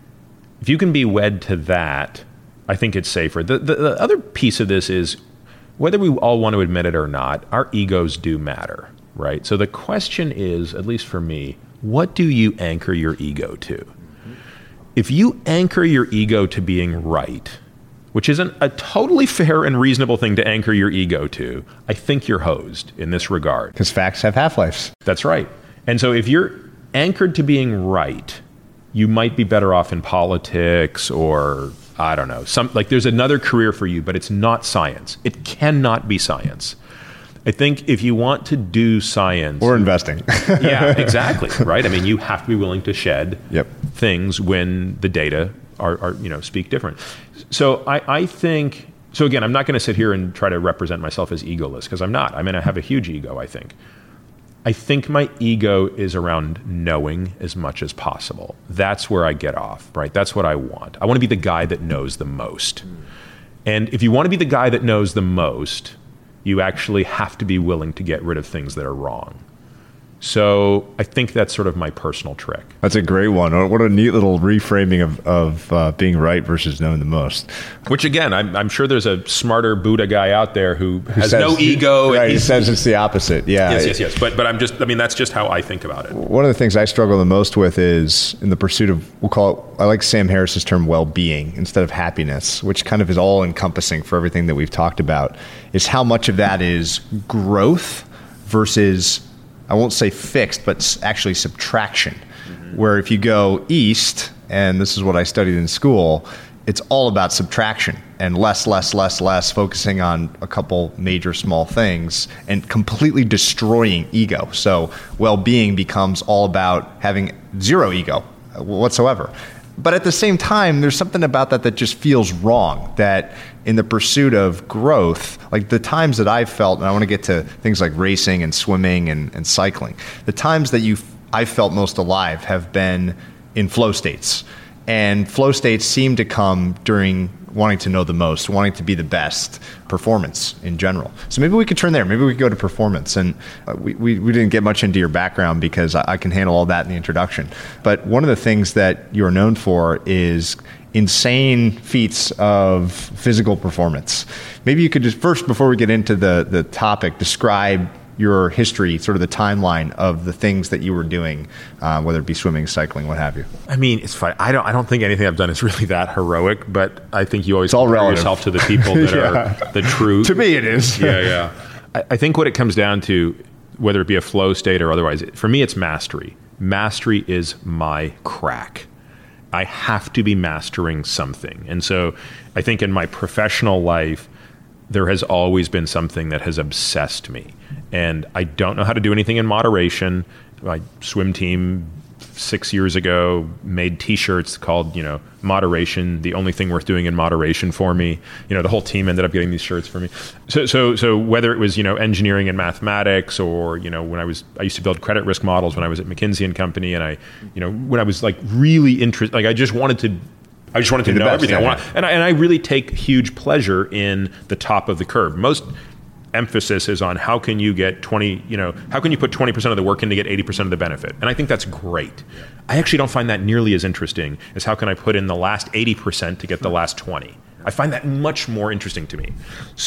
wed to that, I think it's safer. The other piece of this is, whether we all want to admit it or not, our egos do matter, right? So the question is, at least for me, what do you anchor your ego to? If you anchor your ego to being right, which isn't a totally fair and reasonable thing to anchor your ego to, I think you're hosed in this regard. Because facts have half-lives. That's right. And so if you're anchored to being right, you might be better off in politics, or I don't know, there's another career for you, but it's not science. It cannot be science. I think if you want to do science... Or investing. Yeah, exactly, right? You have to be willing to shed things when the data are speak different. So I think... So again, I'm not going to sit here and try to represent myself as egoless, because I'm not. I have a huge ego, I think. I think my ego is around knowing as much as possible. That's where I get off, right? That's what I want. I want to be the guy that knows the most. And if you want to be the guy that knows the most, you actually have to be willing to get rid of things that are wrong. So I think that's sort of my personal trick. That's a great one. What a neat little reframing of being right versus knowing the most. Which, again, I'm sure there's a smarter Buddha guy out there who has no ego. Right, he says it's the opposite. Yeah. Yes. But that's just how I think about it. One of the things I struggle the most with is in the pursuit of, I like Sam Harris's term well-being instead of happiness, which kind of is all encompassing for everything that we've talked about, is how much of that is growth versus, I won't say fixed, but actually subtraction. Mm-hmm. Where if you go east, and this is what I studied in school, it's all about subtraction and less, focusing on a couple major small things and completely destroying ego. So well-being becomes all about having zero ego whatsoever. But at the same time, there's something about that just feels wrong, that in the pursuit of growth, like the times that I've felt, and I want to get to things like racing and swimming and cycling, the times that I've felt most alive have been in flow states. And flow states seem to come during wanting to know the most, wanting to be the best, performance in general. So maybe we could turn there. Maybe we could go to performance. And we didn't get much into your background because I can handle all that in the introduction. But one of the things that you're known for is insane feats of physical performance. Maybe you could just first, before we get into the topic, describe your history, sort of the timeline of the things that you were doing, whether it be swimming, cycling, what have you. It's funny. I don't think anything I've done is really that heroic, but I think you always compare yourself to the people that are the true. To me, it is. Yeah. I think what it comes down to, whether it be a flow state or otherwise, for me, it's mastery. Mastery is my crack. I have to be mastering something. And so I think in my professional life, there has always been something that has obsessed me. And I don't know how to do anything in moderation. My swim team 6 years ago made T-shirts called, moderation, the only thing worth doing in moderation for me. The whole team ended up getting these shirts for me. So whether it was, engineering and mathematics, or, when I used to build credit risk models when I was at McKinsey and Company. And when I was really interested, I just wanted to know everything. And I really take huge pleasure in the top of the curve. Most emphasis is on how can you get how can you put 20% of the work in to get 80% of the benefit? And I think that's great. I actually don't find that nearly as interesting as how can I put in the last 80% to get the last 20. I find that much more interesting to me.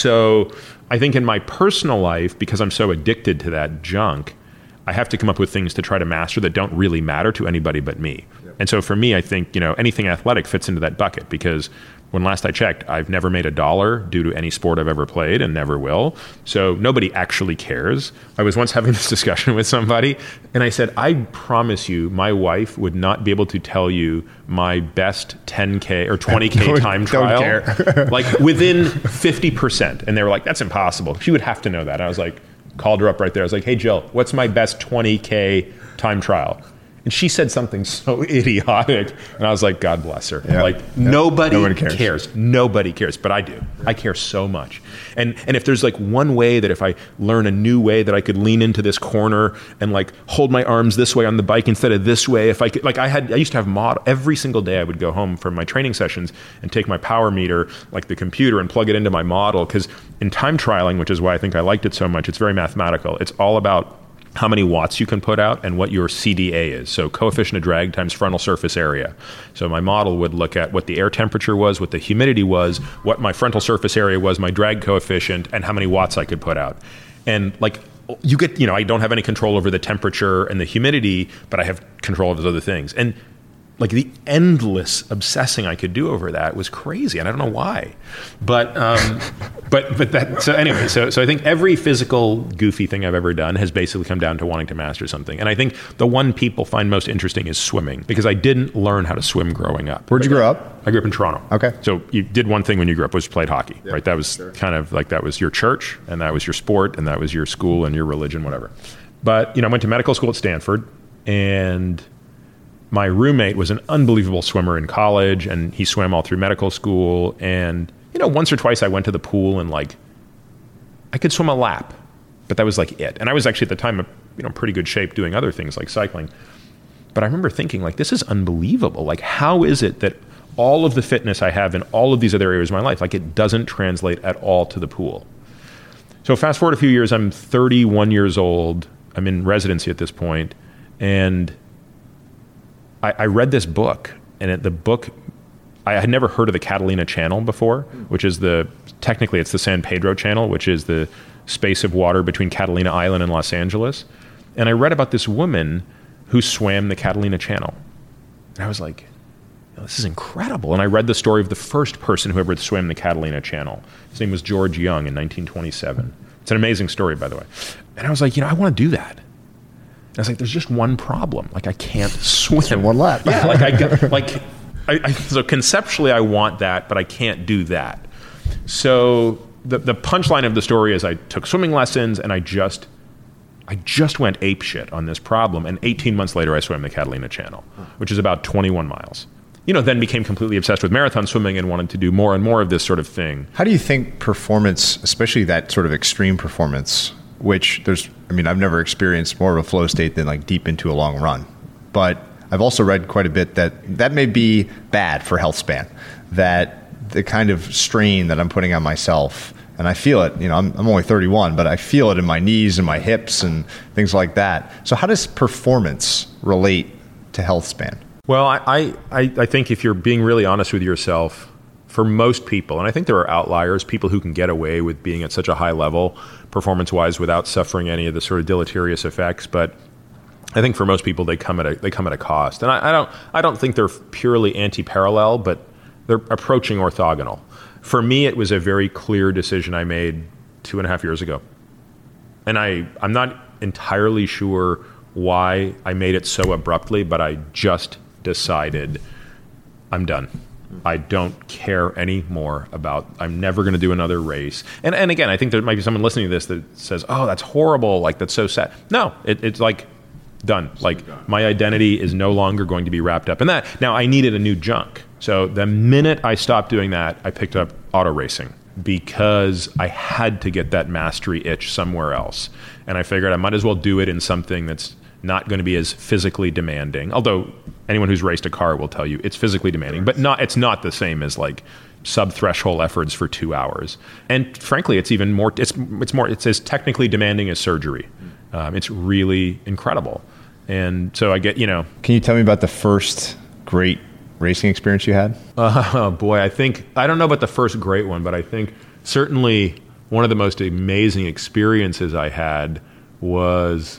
So I think in my personal life, because I'm so addicted to that junk, I have to come up with things to try to master that don't really matter to anybody but me. And so for me, I think, anything athletic fits into that bucket, because when last I checked, I've never made $1 due to any sport I've ever played and never will. So nobody actually cares. I was once having this discussion with somebody, and I said, I promise you, my wife would not be able to tell you my best 10K or 20K time trial, like within 50%. And they were like, that's impossible. She would have to know that. I was like, called her up right there. I was like, hey, Jill, what's my best 20K time trial? And she said something so idiotic. And I was like, God bless her. Yeah. Like, Yeah. nobody cares. Nobody cares. But I do. I care so much. And if there's like one way that if I learn a new way that I could lean into this corner and like hold my arms this way on the bike instead of this way, if I could, like I used to have model every single day. I would go home from my training sessions and take my power meter, like the computer, and plug it into my model. Because in time trialing, which is why I think I liked it so much, it's very mathematical. It's all about how many watts you can put out and what your CDA is. So coefficient of drag times frontal surface area. So my model would look at what the air temperature was, what the humidity was, what my frontal surface area was, my drag coefficient, and how many watts I could put out. And like you get, I don't have any control over the temperature and the humidity, but I have control of those other things. And like the endless obsessing I could do over that was crazy, and I don't know why. But that. So anyway, so I think every physical goofy thing I've ever done has basically come down to wanting to master something. And I think the one people find most interesting is swimming, because I didn't learn how to swim growing up. Where'd you grow up? I grew up in Toronto. Okay. So you did one thing when you grew up, was played hockey, right? That was kind of like, that was your church, and that was your sport, and that was your school and your religion, whatever. But I went to medical school at Stanford, and my roommate was an unbelievable swimmer in college, and he swam all through medical school. And, once or twice I went to the pool and like, I could swim a lap, but that was like it. And I was actually at the time, pretty good shape doing other things like cycling. But I remember thinking like, this is unbelievable. Like, how is it that all of the fitness I have in all of these other areas of my life, like it doesn't translate at all to the pool? So fast forward a few years, I'm 31 years old. I'm in residency at this point. And I read this book, and the book, I had never heard of the Catalina Channel before, which is technically it's the San Pedro Channel, which is the space of water between Catalina Island and Los Angeles. And I read about this woman who swam the Catalina Channel. And I was like, this is incredible. And I read the story of the first person who ever swam the Catalina Channel. His name was George Young in 1927. It's an amazing story, by the way. And I was like, I want to do that. I was like, there's just one problem. Like, I can't swim. In one lap. Yeah, so conceptually I want that, but I can't do that. So the punchline of the story is I took swimming lessons, and I just went apeshit on this problem. And 18 months later, I swam the Catalina Channel, which is about 21 miles. Then became completely obsessed with marathon swimming and wanted to do more and more of this sort of thing. How do you think performance, especially that sort of extreme performance, which I've never experienced more of a flow state than like deep into a long run. But I've also read quite a bit that may be bad for health span, that the kind of strain that I'm putting on myself, and I feel it, I'm only 31, but I feel it in my knees and my hips and things like that. So how does performance relate to health span? Well, I think if you're being really honest with yourself, for most people, and I think there are outliers, people who can get away with being at such a high level performance-wise without suffering any of the sort of deleterious effects, but I think for most people they come at a cost. And I don't think they're purely anti-parallel, but they're approaching orthogonal. For me, it was a very clear decision I made 2.5 years ago. And I'm not entirely sure why I made it so abruptly, but I just decided I'm done. I don't care anymore I'm never going to do another race. And again, I think there might be someone listening to this that says, oh, that's horrible. Like, that's so sad. No, it's like done. Like, my identity is no longer going to be wrapped up in that. Now, I needed a new junk. So the minute I stopped doing that, I picked up auto racing, because I had to get that mastery itch somewhere else. And I figured I might as well do it in something that's not going to be as physically demanding. Although anyone who's raced a car will tell you it's physically demanding, but it's not the same as like sub-threshold efforts for 2 hours. And frankly, it's even more, it's as technically demanding as surgery. It's really incredible. And so I get, Can you tell me about the first great racing experience you had? Oh boy, I don't know about the first great one, but I think certainly one of the most amazing experiences I had was,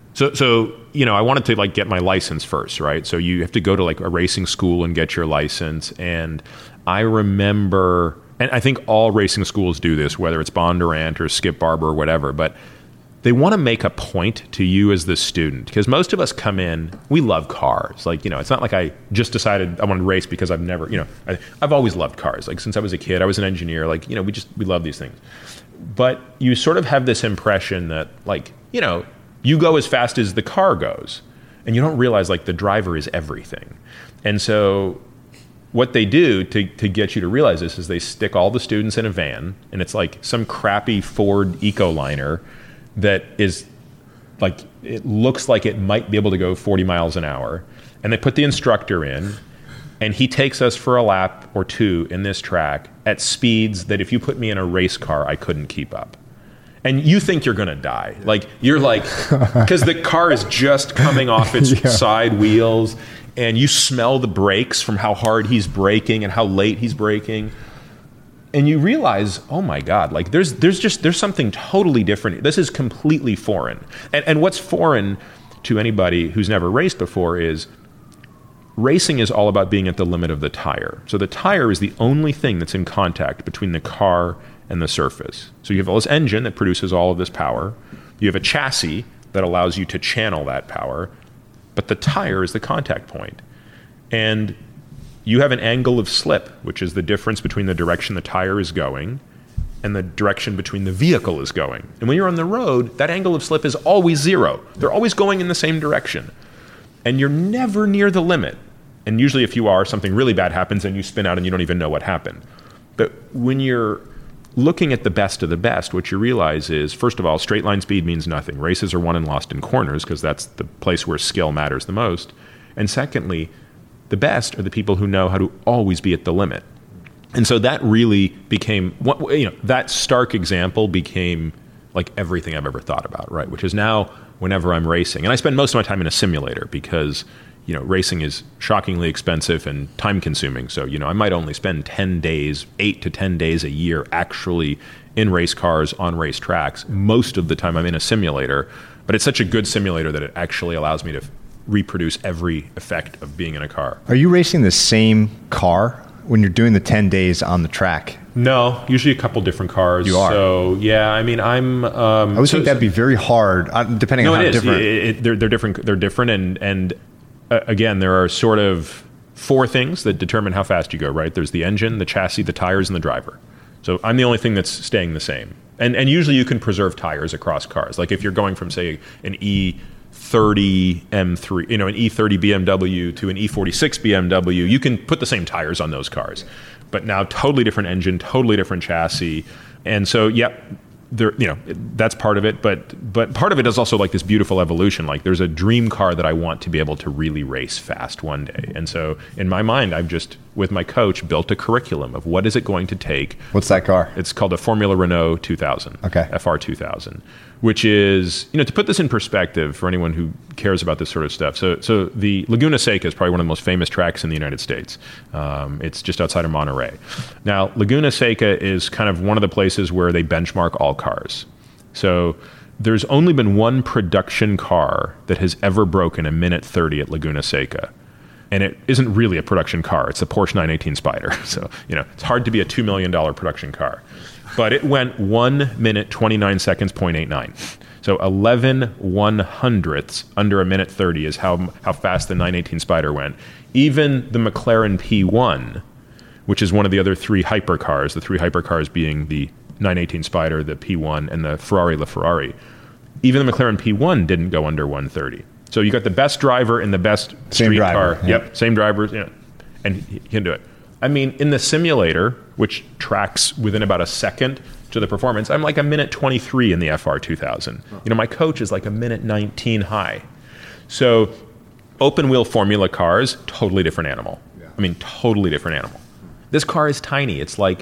So I wanted to like get my license first, right? So you have to go to like a racing school and get your license. And I remember, and I think all racing schools do this, whether it's Bondurant or Skip Barber or whatever, but they want to make a point to you as the student, because most of us come in, we love cars. Like, it's not like I just decided I wanted to race because I've never, I've always loved cars. Like, since I was a kid, I was an engineer. Like, we love these things. But you sort of have this impression that, like, you go as fast as the car goes. And you don't realize like the driver is everything. And so what they do to get you to realize this is they stick all the students in a van, and it's like some crappy Ford Ecoliner that is like, it looks like it might be able to go 40 miles an hour. And they put the instructor in, and he takes us for a lap or two in this track at speeds that if you put me in a race car, I couldn't keep up. And you think you're going to die. Like, you're like, because the car is just coming off its side wheels, and you smell the brakes from how hard he's braking and how late he's braking. And you realize, oh my God, like there's something totally different. This is completely foreign. And what's foreign to anybody who's never raced before is racing is all about being at the limit of the tire. So the tire is the only thing that's in contact between the car and the surface. So you have this engine that produces all of this power. You have a chassis that allows you to channel that power. But the tire is the contact point. And you have an angle of slip, which is the difference between the direction the tire is going and the direction between the vehicle is going. And when you're on the road, that angle of slip is always zero. They're always going in the same direction. And you're never near the limit. And usually if you are, something really bad happens and you spin out and you don't even know what happened. But when you're looking at the best of the best, what you realize is, first of all, straight line speed means nothing. Races are won and lost in corners because that's the place where skill matters the most. And secondly, the best are the people who know how to always be at the limit. And so that really became, that stark example became like everything I've ever thought about, right? Which is now whenever I'm racing, and I spend most of my time in a simulator because racing is shockingly expensive and time consuming. So, I might only spend 8 to 10 days a year actually in race cars on race tracks. Most of the time I'm in a simulator, but it's such a good simulator that it actually allows me to reproduce every effect of being in a car. Are you racing the same car when you're doing the 10 days on the track? No, usually a couple different cars. You are? So, yeah, I mean, I would think that'd be very hard, depending on how different. They're different. They're different, and again, there are sort of 4 things that determine how fast you go, right? There's the engine, the chassis, the tires, and the driver. So I'm the only thing that's staying the same. And usually you can preserve tires across cars. Like if you're going from, say, an E30 M3, an E30 BMW to an E46 BMW, you can put the same tires on those cars. But now totally different engine, totally different chassis. And so, that's part of it. But part of it is also like this beautiful evolution. Like there's a dream car that I want to be able to really race fast one day. And so in my mind, I've just, with my coach, built a curriculum of what is it going to take. What's that car? It's called a Formula Renault 2000. Okay. FR 2000. Which is, to put this in perspective for anyone who cares about this sort of stuff. So the Laguna Seca is probably one of the most famous tracks in the United States. It's just outside of Monterey. Now, Laguna Seca is kind of one of the places where they benchmark all cars. So there's only been one production car that has ever broken a minute 30 at Laguna Seca. And it isn't really a production car. It's a Porsche 918 Spyder. So, it's hard to be a $2 million production car. But it went 1 minute, 29 seconds, 0.89. So 11 100ths under a minute 30 is how fast the 918 Spyder went. Even the McLaren P1, which is one of the other 3 hypercars, the 3 hypercars being the 918 Spyder, the P1, and the Ferrari LaFerrari, even the McLaren P1 didn't go under 130. So you got the best driver in the best street car. Yeah. Yep, same driver, and he can do it. I mean, in the simulator, which tracks within about a second to the performance, I'm like a minute 23 in the FR 2000. My coach is like a minute 19 high. So open wheel formula cars, totally different animal. Yeah. I mean, totally different animal. This car is tiny. It's like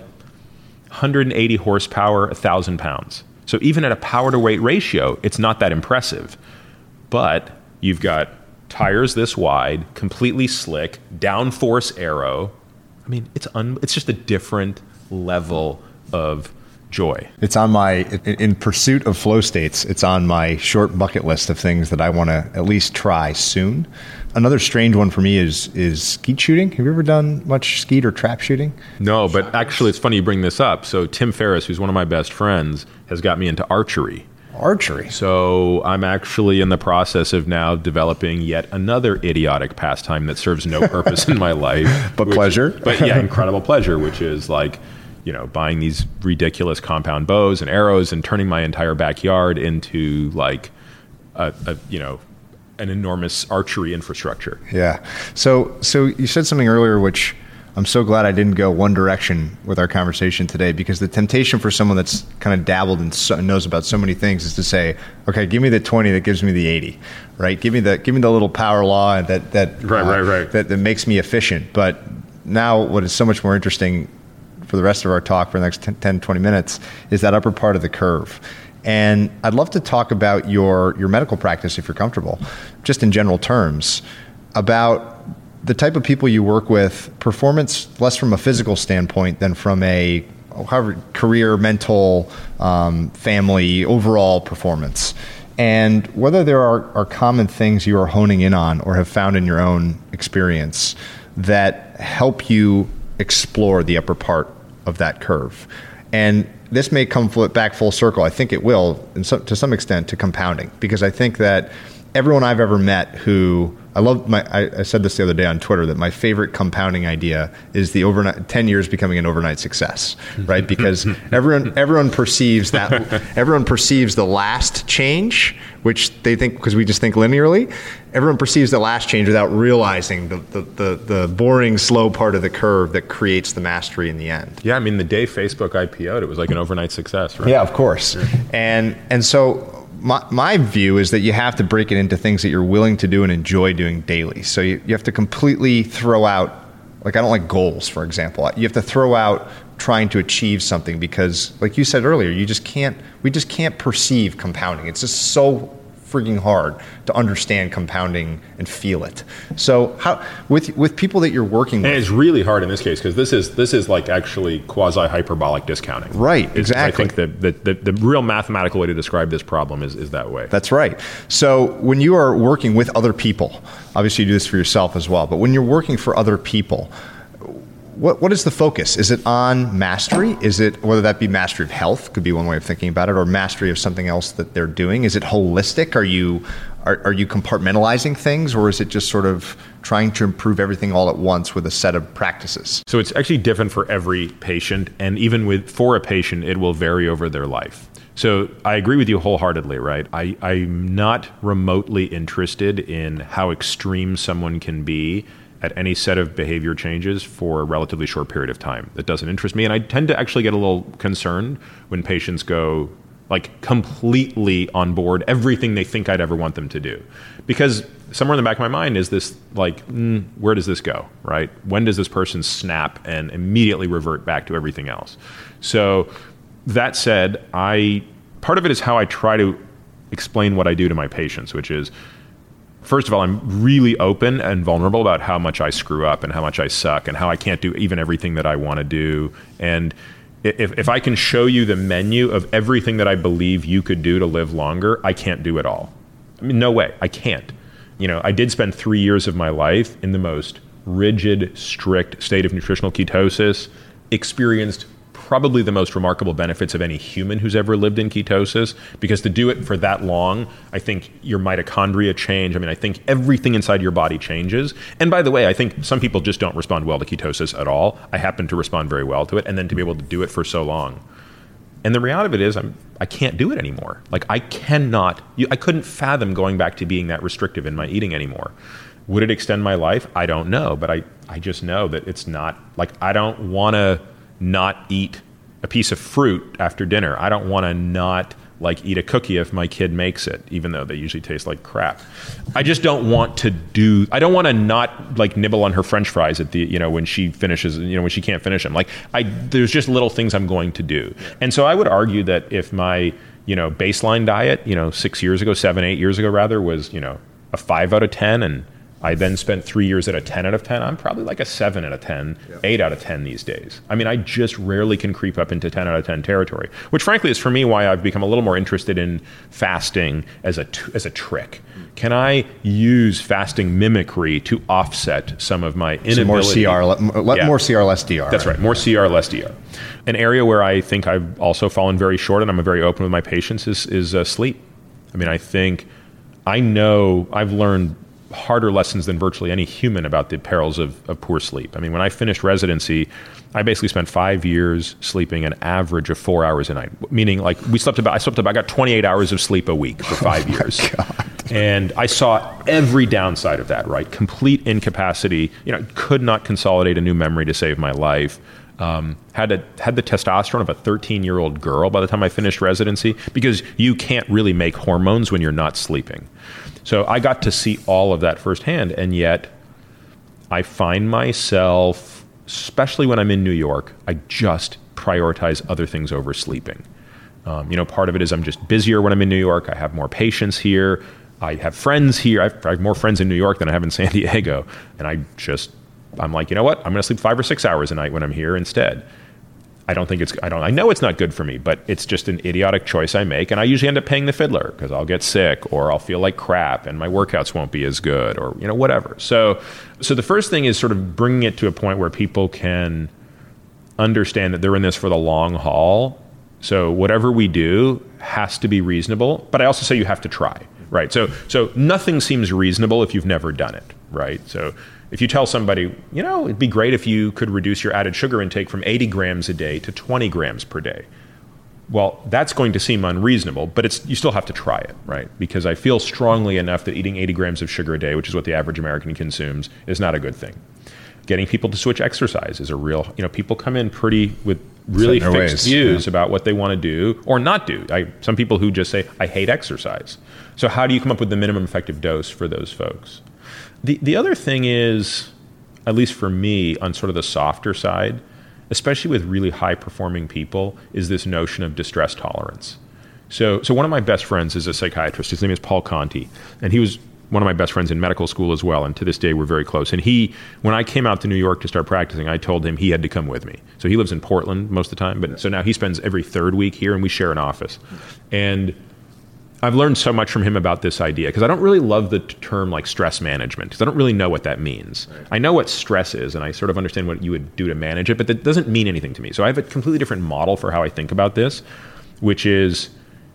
180 horsepower, 1,000 pounds. So even at a power to weight ratio, it's not that impressive. But you've got tires this wide, completely slick, downforce aero. I mean, it's just a different level of joy. It's on in pursuit of flow states, it's on my short bucket list of things that I want to at least try soon. Another strange one for me is skeet shooting. Have you ever done much skeet or trap shooting? No, but actually it's funny you bring this up. So Tim Ferriss, who's one of my best friends, has got me into archery. Archery. So I'm actually in the process of now developing yet another idiotic pastime that serves no purpose in my life. Pleasure. But yeah, incredible pleasure, which is like, buying these ridiculous compound bows and arrows and turning my entire backyard into like a an enormous archery infrastructure. Yeah. So you said something earlier, which I'm so glad I didn't go one direction with our conversation today, because the temptation for someone that's kind of dabbled and knows about so many things is to say, okay, give me the 20 that gives me the 80, right? Give me the little power law that makes me efficient. But now what is so much more interesting for the rest of our talk for the next 10, 20 minutes is that upper part of the curve. And I'd love to talk about your medical practice, if you're comfortable, just in general terms, about the type of people you work with, performance less from a physical standpoint than from a career, mental, family, overall performance. And whether there are common things you are honing in on or have found in your own experience that help you explore the upper part of that curve. And this may come back full circle. I think it will, to some extent, to compounding, because I think that everyone I've ever met who I said this the other day on Twitter, that my favorite compounding idea is the 10 years becoming an overnight success, right? Because everyone perceives the last change, which they think, because we just think linearly, everyone perceives the last change without realizing the boring, slow part of the curve that creates the mastery in the end. Yeah, I mean, the day Facebook IPO'd, it was like an overnight success, right? Yeah, of course. Yeah. And so my view is that you have to break it into things that you're willing to do and enjoy doing daily. So you have to completely throw out, like, I don't like goals, for example. You have to throw out trying to achieve something, because, like you said earlier, we just can't perceive compounding. It's just so freaking hard to understand compounding and feel it. So how with people that you're working with, and it's really hard in this case, because this is like actually quasi hyperbolic discounting. Right, exactly. I think the real mathematical way to describe this problem is that way. That's right. So when you are working with other people, obviously you do this for yourself as well, but when you're working for other people, what is the focus? Is it on mastery? Is it, whether that be mastery of health, could be one way of thinking about it, or mastery of something else that they're doing? Is it holistic? Are you compartmentalizing things, or is it just sort of trying to improve everything all at once with a set of practices? So it's actually different for every patient, and even for a patient, it will vary over their life. So I agree with you wholeheartedly, right? I'm not remotely interested in how extreme someone can be at any set of behavior changes for a relatively short period of time. That doesn't interest me. And I tend to actually get a little concerned when patients go like completely on board everything they think I'd ever want them to do. Because somewhere in the back of my mind is this like, where does this go, right? When does this person snap and immediately revert back to everything else? So that said, part of it is how I try to explain what I do to my patients, which is, first of all, I'm really open and vulnerable about how much I screw up and how much I suck and how I can't do even everything that I want to do. And if I can show you the menu of everything that I believe you could do to live longer, I can't do it all. I mean, no way, I can't. I did spend 3 years of my life in the most rigid, strict state of nutritional ketosis, experienced probably the most remarkable benefits of any human who's ever lived in ketosis, because to do it for that long, I think your mitochondria change. I mean, I think everything inside your body changes. And by the way, I think some people just don't respond well to ketosis at all. I happen to respond very well to it, and then to be able to do it for so long. And the reality of it is I can't do it anymore. Like I couldn't fathom going back to being that restrictive in my eating anymore. Would it extend my life? I don't know, but I just know that it's not, like, I don't want to not eat a piece of fruit after dinner. I don't want to not like eat a cookie if my kid makes it, even though they usually taste like crap. I just don't want to I don't want to not like nibble on her French fries at the, when she finishes, when she can't finish them. Like there's just little things I'm going to do. And so I would argue that if my, baseline diet, 7, 8 years ago rather, was, a 5 out of 10, and I then spent 3 years at a 10 out of 10. I'm probably like a 7 out of 10, 8 out of 10 these days. I mean, I just rarely can creep up into 10 out of 10 territory, which frankly is for me why I've become a little more interested in fasting as a trick. Can I use fasting mimicry to offset some of my inability? More CR, less DR. That's right. More CR, less DR. An area where I think I've also fallen very short, and I'm very open with my patients, is sleep. I mean, I know I've learned harder lessons than virtually any human about the perils of poor sleep. I mean, when I finished residency, I basically spent 5 years sleeping an average of 4 hours a night, meaning like I got 28 hours of sleep a week for 5 years. And I saw every downside of that, right? Complete incapacity, could not consolidate a new memory to save my life. Had the testosterone of a 13-year-old girl by the time I finished residency, because you can't really make hormones when you're not sleeping. So I got to see all of that firsthand, and yet I find myself, especially when I'm in New York, I just prioritize other things over sleeping. Part of it is I'm just busier when I'm in New York. I have more patients here. I have friends here. I have more friends in New York than I have in San Diego. And I'm like, you know what? I'm going to sleep 5 or 6 hours a night when I'm here instead. I know it's not good for me, but it's just an idiotic choice I make. And I usually end up paying the fiddler because I'll get sick or I'll feel like crap and my workouts won't be as good or, whatever. So the first thing is sort of bringing it to a point where people can understand that they're in this for the long haul. So whatever we do has to be reasonable, but I also say you have to try, right? So nothing seems reasonable if you've never done it, right? So if you tell somebody, it'd be great if you could reduce your added sugar intake from 80 grams a day to 20 grams per day. Well, that's going to seem unreasonable, but you still have to try it, right? Because I feel strongly enough that eating 80 grams of sugar a day, which is what the average American consumes, is not a good thing. Getting people to switch exercise is a real, people come in with really fixed views about what they want to do or not do. Some people who just say, I hate exercise. So how do you come up with the minimum effective dose for those folks? The other thing is, at least for me, on sort of the softer side, especially with really high-performing people, is this notion of distress tolerance. So one of my best friends is a psychiatrist. His name is Paul Conti, and he was one of my best friends in medical school as well, and to this day we're very close. And when I came out to New York to start practicing, I told him he had to come with me. So he lives in Portland most of the time, but so now he spends every third week here, and we share an office. And I've learned so much from him about this idea, because I don't really love the term like stress management, because I don't really know what that means. Right. I know what stress is, and I sort of understand what you would do to manage it, but that doesn't mean anything to me. So I have a completely different model for how I think about this, which is,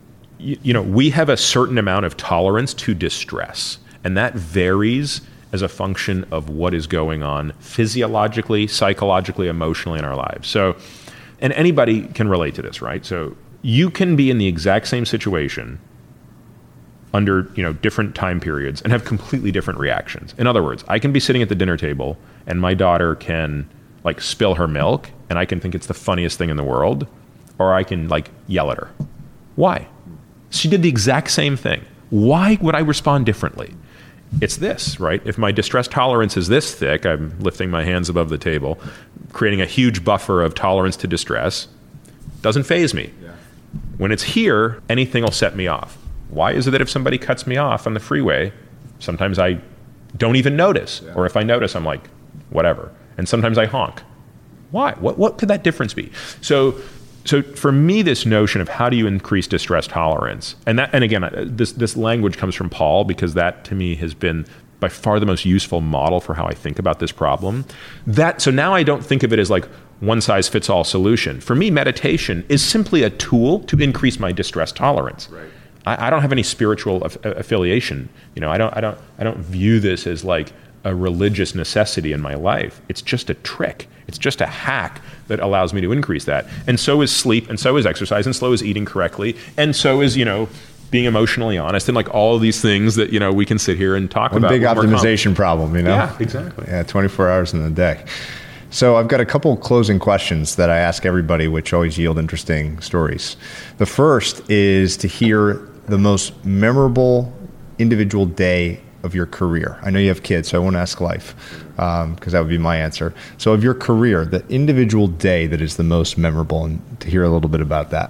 we have a certain amount of tolerance to distress, and that varies as a function of what is going on physiologically, psychologically, emotionally in our lives. So, and anybody can relate to this, right? So you can be in the exact same situation under different time periods and have completely different reactions. In other words, I can be sitting at the dinner table and my daughter can like spill her milk and I can think it's the funniest thing in the world, or I can like yell at her. Why? She did the exact same thing. Why would I respond differently? It's this, right? If my distress tolerance is this thick, I'm lifting my hands above the table, creating a huge buffer of tolerance to distress, doesn't faze me. Yeah. When it's here, anything will set me off. Why is it that if somebody cuts me off on the freeway, sometimes I don't even notice? Yeah. Or if I notice, I'm like, whatever. And sometimes I honk. Why? What could that difference be? So for me, this notion of how do you increase distress tolerance, and again, this language comes from Paul, because that to me has been by far the most useful model for how I think about this problem. So now I don't think of it as like one size fits all solution. For me, meditation is simply a tool to increase my distress tolerance. Right. I don't have any spiritual affiliation. I don't view this as like a religious necessity in my life. It's just a trick. It's just a hack that allows me to increase that. And so is sleep, and so is exercise, and so is eating correctly, and so is, being emotionally honest, and like all of these things that, we can sit here and talk about. Big optimization problem, Yeah, exactly. Yeah, 24 hours in the day. So I've got a couple closing questions that I ask everybody, which always yield interesting stories. The first is to hear the most memorable individual day of your career. I know you have kids, so I won't ask life, because that would be my answer. So of your career, the individual day that is the most memorable, and to hear a little bit about that.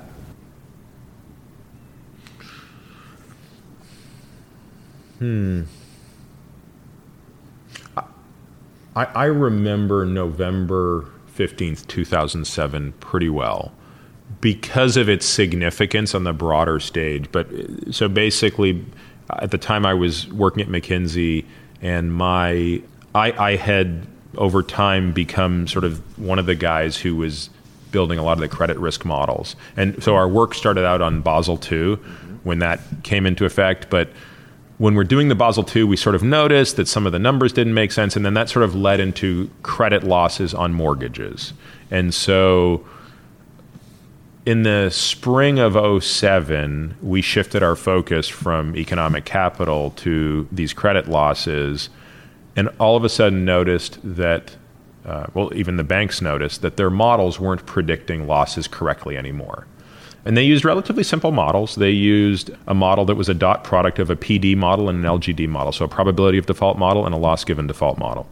I remember November 15th, 2007 pretty well, because of its significance on the broader stage. But so basically, at the time I was working at McKinsey, and I had over time become sort of one of the guys who was building a lot of the credit risk models. And so our work started out on Basel II when that came into effect. But when we're doing the Basel II, we sort of noticed that some of the numbers didn't make sense, and then that sort of led into credit losses on mortgages. And so in the spring of 2007, we shifted our focus from economic capital to these credit losses, and all of a sudden noticed that, even the banks noticed that their models weren't predicting losses correctly anymore. And they used relatively simple models. They used a model that was a dot product of a PD model and an LGD model, so a probability of default model and a loss given default model.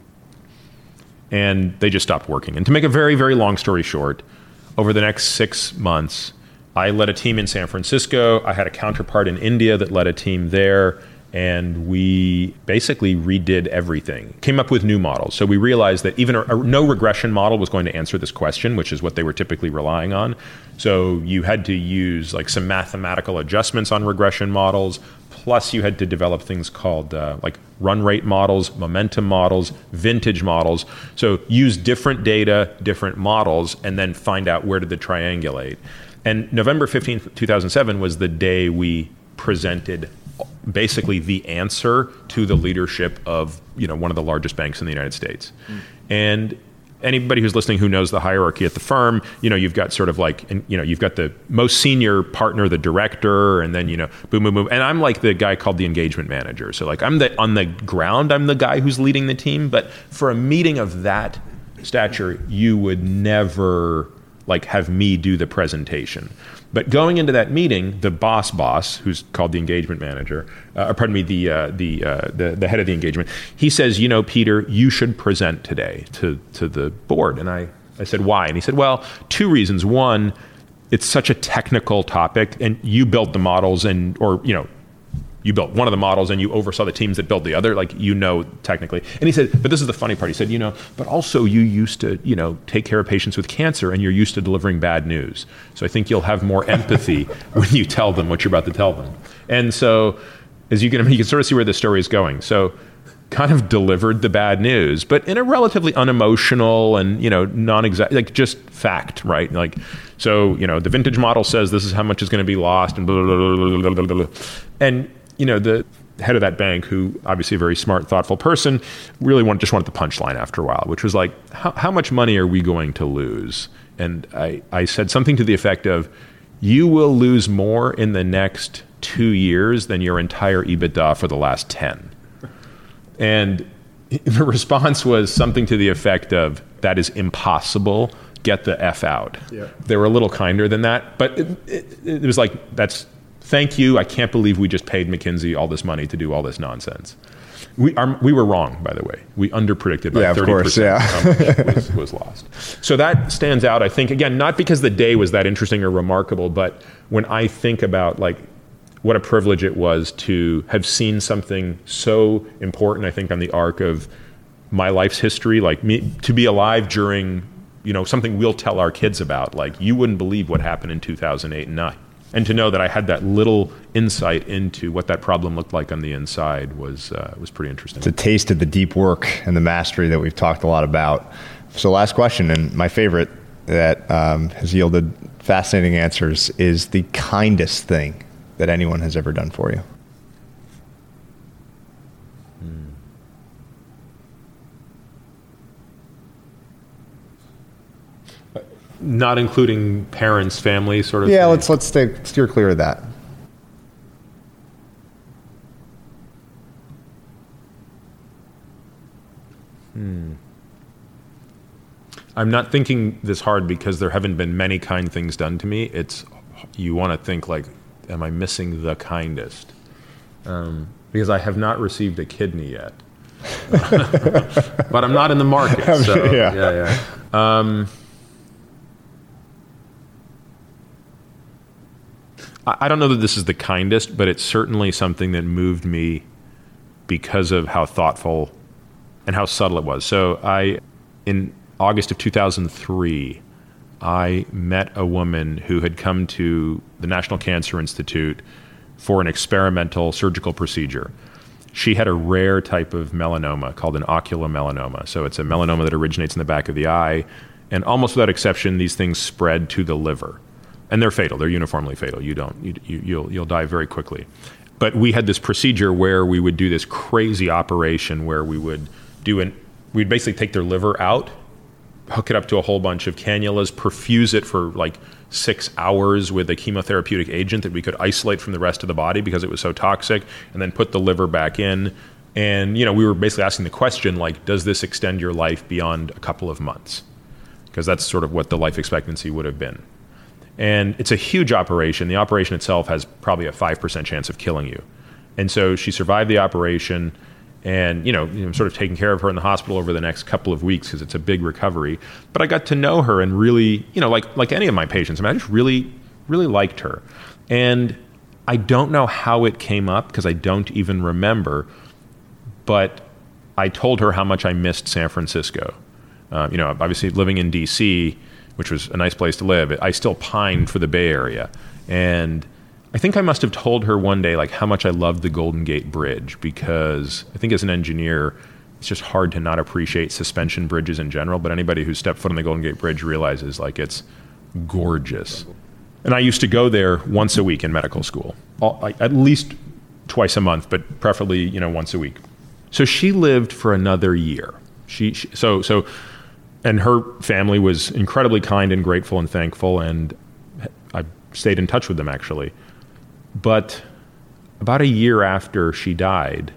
And they just stopped working. And to make a very, very long story short, over the next 6 months, I led a team in San Francisco. I had a counterpart in India that led a team there. And we basically redid everything, came up with new models. So we realized that even a no regression model was going to answer this question, which is what they were typically relying on. So you had to use like some mathematical adjustments on regression models. Plus you had to develop things called like run rate models, momentum models, vintage models. So use different data, different models, and then find out where did they triangulate. And November 15th, 2007 was the day we presented basically the answer to the leadership of, one of the largest banks in the United States. And anybody who's listening who knows the hierarchy at the firm, you've got sort of like, you've got the most senior partner, the director, and then, boom, boom, boom. And I'm like the guy called the engagement manager. So like on the ground, I'm the guy who's leading the team. But for a meeting of that stature, you would never like have me do the presentation. But going into that meeting, the boss, who's called the engagement manager, the head of the engagement, he says, Peter, you should present today to the board. And I said, why? And he said, well, 2 reasons. One, it's such a technical topic, and you built the models, you built one of the models and you oversaw the teams that built the other, technically. And he said, but this is the funny part. He said, but also you used to, take care of patients with cancer, and you're used to delivering bad news. So I think you'll have more empathy when you tell them what you're about to tell them. And so as you can sort of see where the story is going. So kind of delivered the bad news, but in a relatively unemotional and, non-exact, like just fact, right? So, the vintage model says this is how much is going to be lost and blah, blah, blah, blah, blah, blah, blah. And, the head of that bank, who obviously a very smart, thoughtful person, really just wanted the punchline after a while, which was like, how much money are we going to lose? And I said something to the effect of, you will lose more in the next 2 years than your entire EBITDA for the last 10. And the response was something to the effect of, that is impossible, get the F out. Yeah. They were a little kinder than that, but it was like, thank you, I can't believe we just paid McKinsey all this money to do all this nonsense. We were wrong, by the way. We underpredicted by 30%. Of course, how much was lost. So that stands out, I think, again, not because the day was that interesting or remarkable, but when I think about what a privilege it was to have seen something so important, I think, on the arc of my life's history, to be alive during, something we'll tell our kids about. You wouldn't believe what happened in 2008 and 2009. And to know that I had that little insight into what that problem looked like on the inside was pretty interesting. It's a taste of the deep work and the mastery that we've talked a lot about. So last question, and my favorite that has yielded fascinating answers, is the kindest thing that anyone has ever done for you. Not including parents, family, sort of. Yeah, thing. let's steer clear of that. I'm not thinking this hard because there haven't been many kind things done to me. It's, you want to think am I missing the kindest? Because I have not received a kidney yet, but I'm not in the market. So yeah. I don't know that this is the kindest, but it's certainly something that moved me because of how thoughtful and how subtle it was. So in August of 2003, I met a woman who had come to the National Cancer Institute for an experimental surgical procedure. She had a rare type of melanoma called an ocular melanoma. So it's a melanoma that originates in the back of the eye, and almost without exception, these things spread to the liver. And they're fatal. They're uniformly fatal. You'll die very quickly. But we had this procedure where we would do this crazy operation where we'd basically take their liver out, hook it up to a whole bunch of cannulas, perfuse it for like 6 hours with a chemotherapeutic agent that we could isolate from the rest of the body because it was so toxic, and then put the liver back in. And, we were basically asking the question, like, does this extend your life beyond a couple of months? Because that's sort of what the life expectancy would have been. And it's a huge operation. The operation itself has probably a 5% chance of killing you. And so she survived the operation, and, sort of taking care of her in the hospital over the next couple of weeks because it's a big recovery. But I got to know her and really, like any of my patients, I just really, really liked her. And I don't know how it came up because I don't even remember, but I told her how much I missed San Francisco. Obviously living in D.C., which was a nice place to live, I still pined for the Bay Area. And I think I must have told her one day, like, how much I loved the Golden Gate Bridge, because I think as an engineer, it's just hard to not appreciate suspension bridges in general. But anybody who's stepped foot on the Golden Gate Bridge realizes, like, it's gorgeous. And I used to go there once a week in medical school, at least twice a month, but preferably, once a week. So she lived for another year. And her family was incredibly kind and grateful and thankful, and I stayed in touch with them, actually. But about a year after she died,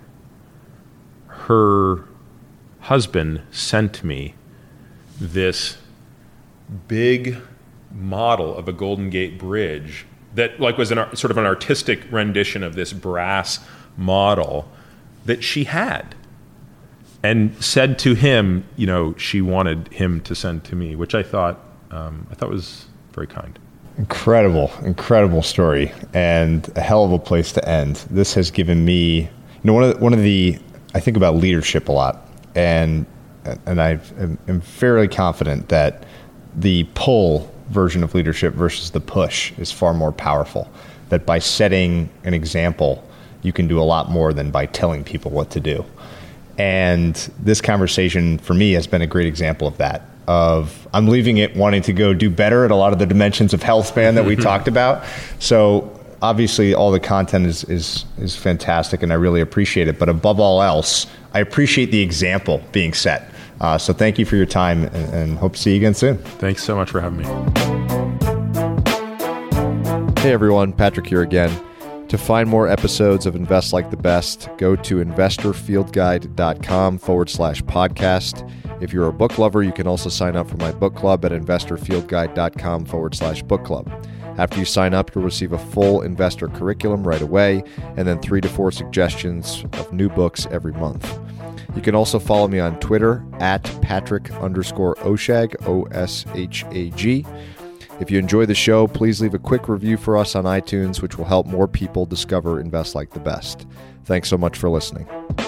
her husband sent me this big model of a Golden Gate Bridge that, like, was sort of an artistic rendition of this brass model that she had. And said to him, she wanted him to send to me, which I thought was very kind. Incredible story, and a hell of a place to end. This has given me, one of the I think about leadership a lot, and I am fairly confident that the pull version of leadership versus the push is far more powerful. That by setting an example, you can do a lot more than by telling people what to do. And this conversation for me has been a great example of that. I'm leaving it wanting to go do better at a lot of the dimensions of health span that we talked about. So obviously all the content is fantastic, and I really appreciate it. But above all else, I appreciate the example being set. So thank you for your time, and hope to see you again soon. Thanks so much for having me. Hey everyone, Patrick here again. To find more episodes of Invest Like the Best, go to investorfieldguide.com/podcast. If you're a book lover, you can also sign up for my book club at investorfieldguide.com/book club. After you sign up, you'll receive a full investor curriculum right away, and then 3 to 4 suggestions of new books every month. You can also follow me on Twitter at Patrick_Oshag, OSHAG. If you enjoy the show, please leave a quick review for us on iTunes, which will help more people discover Invest Like the Best. Thanks so much for listening.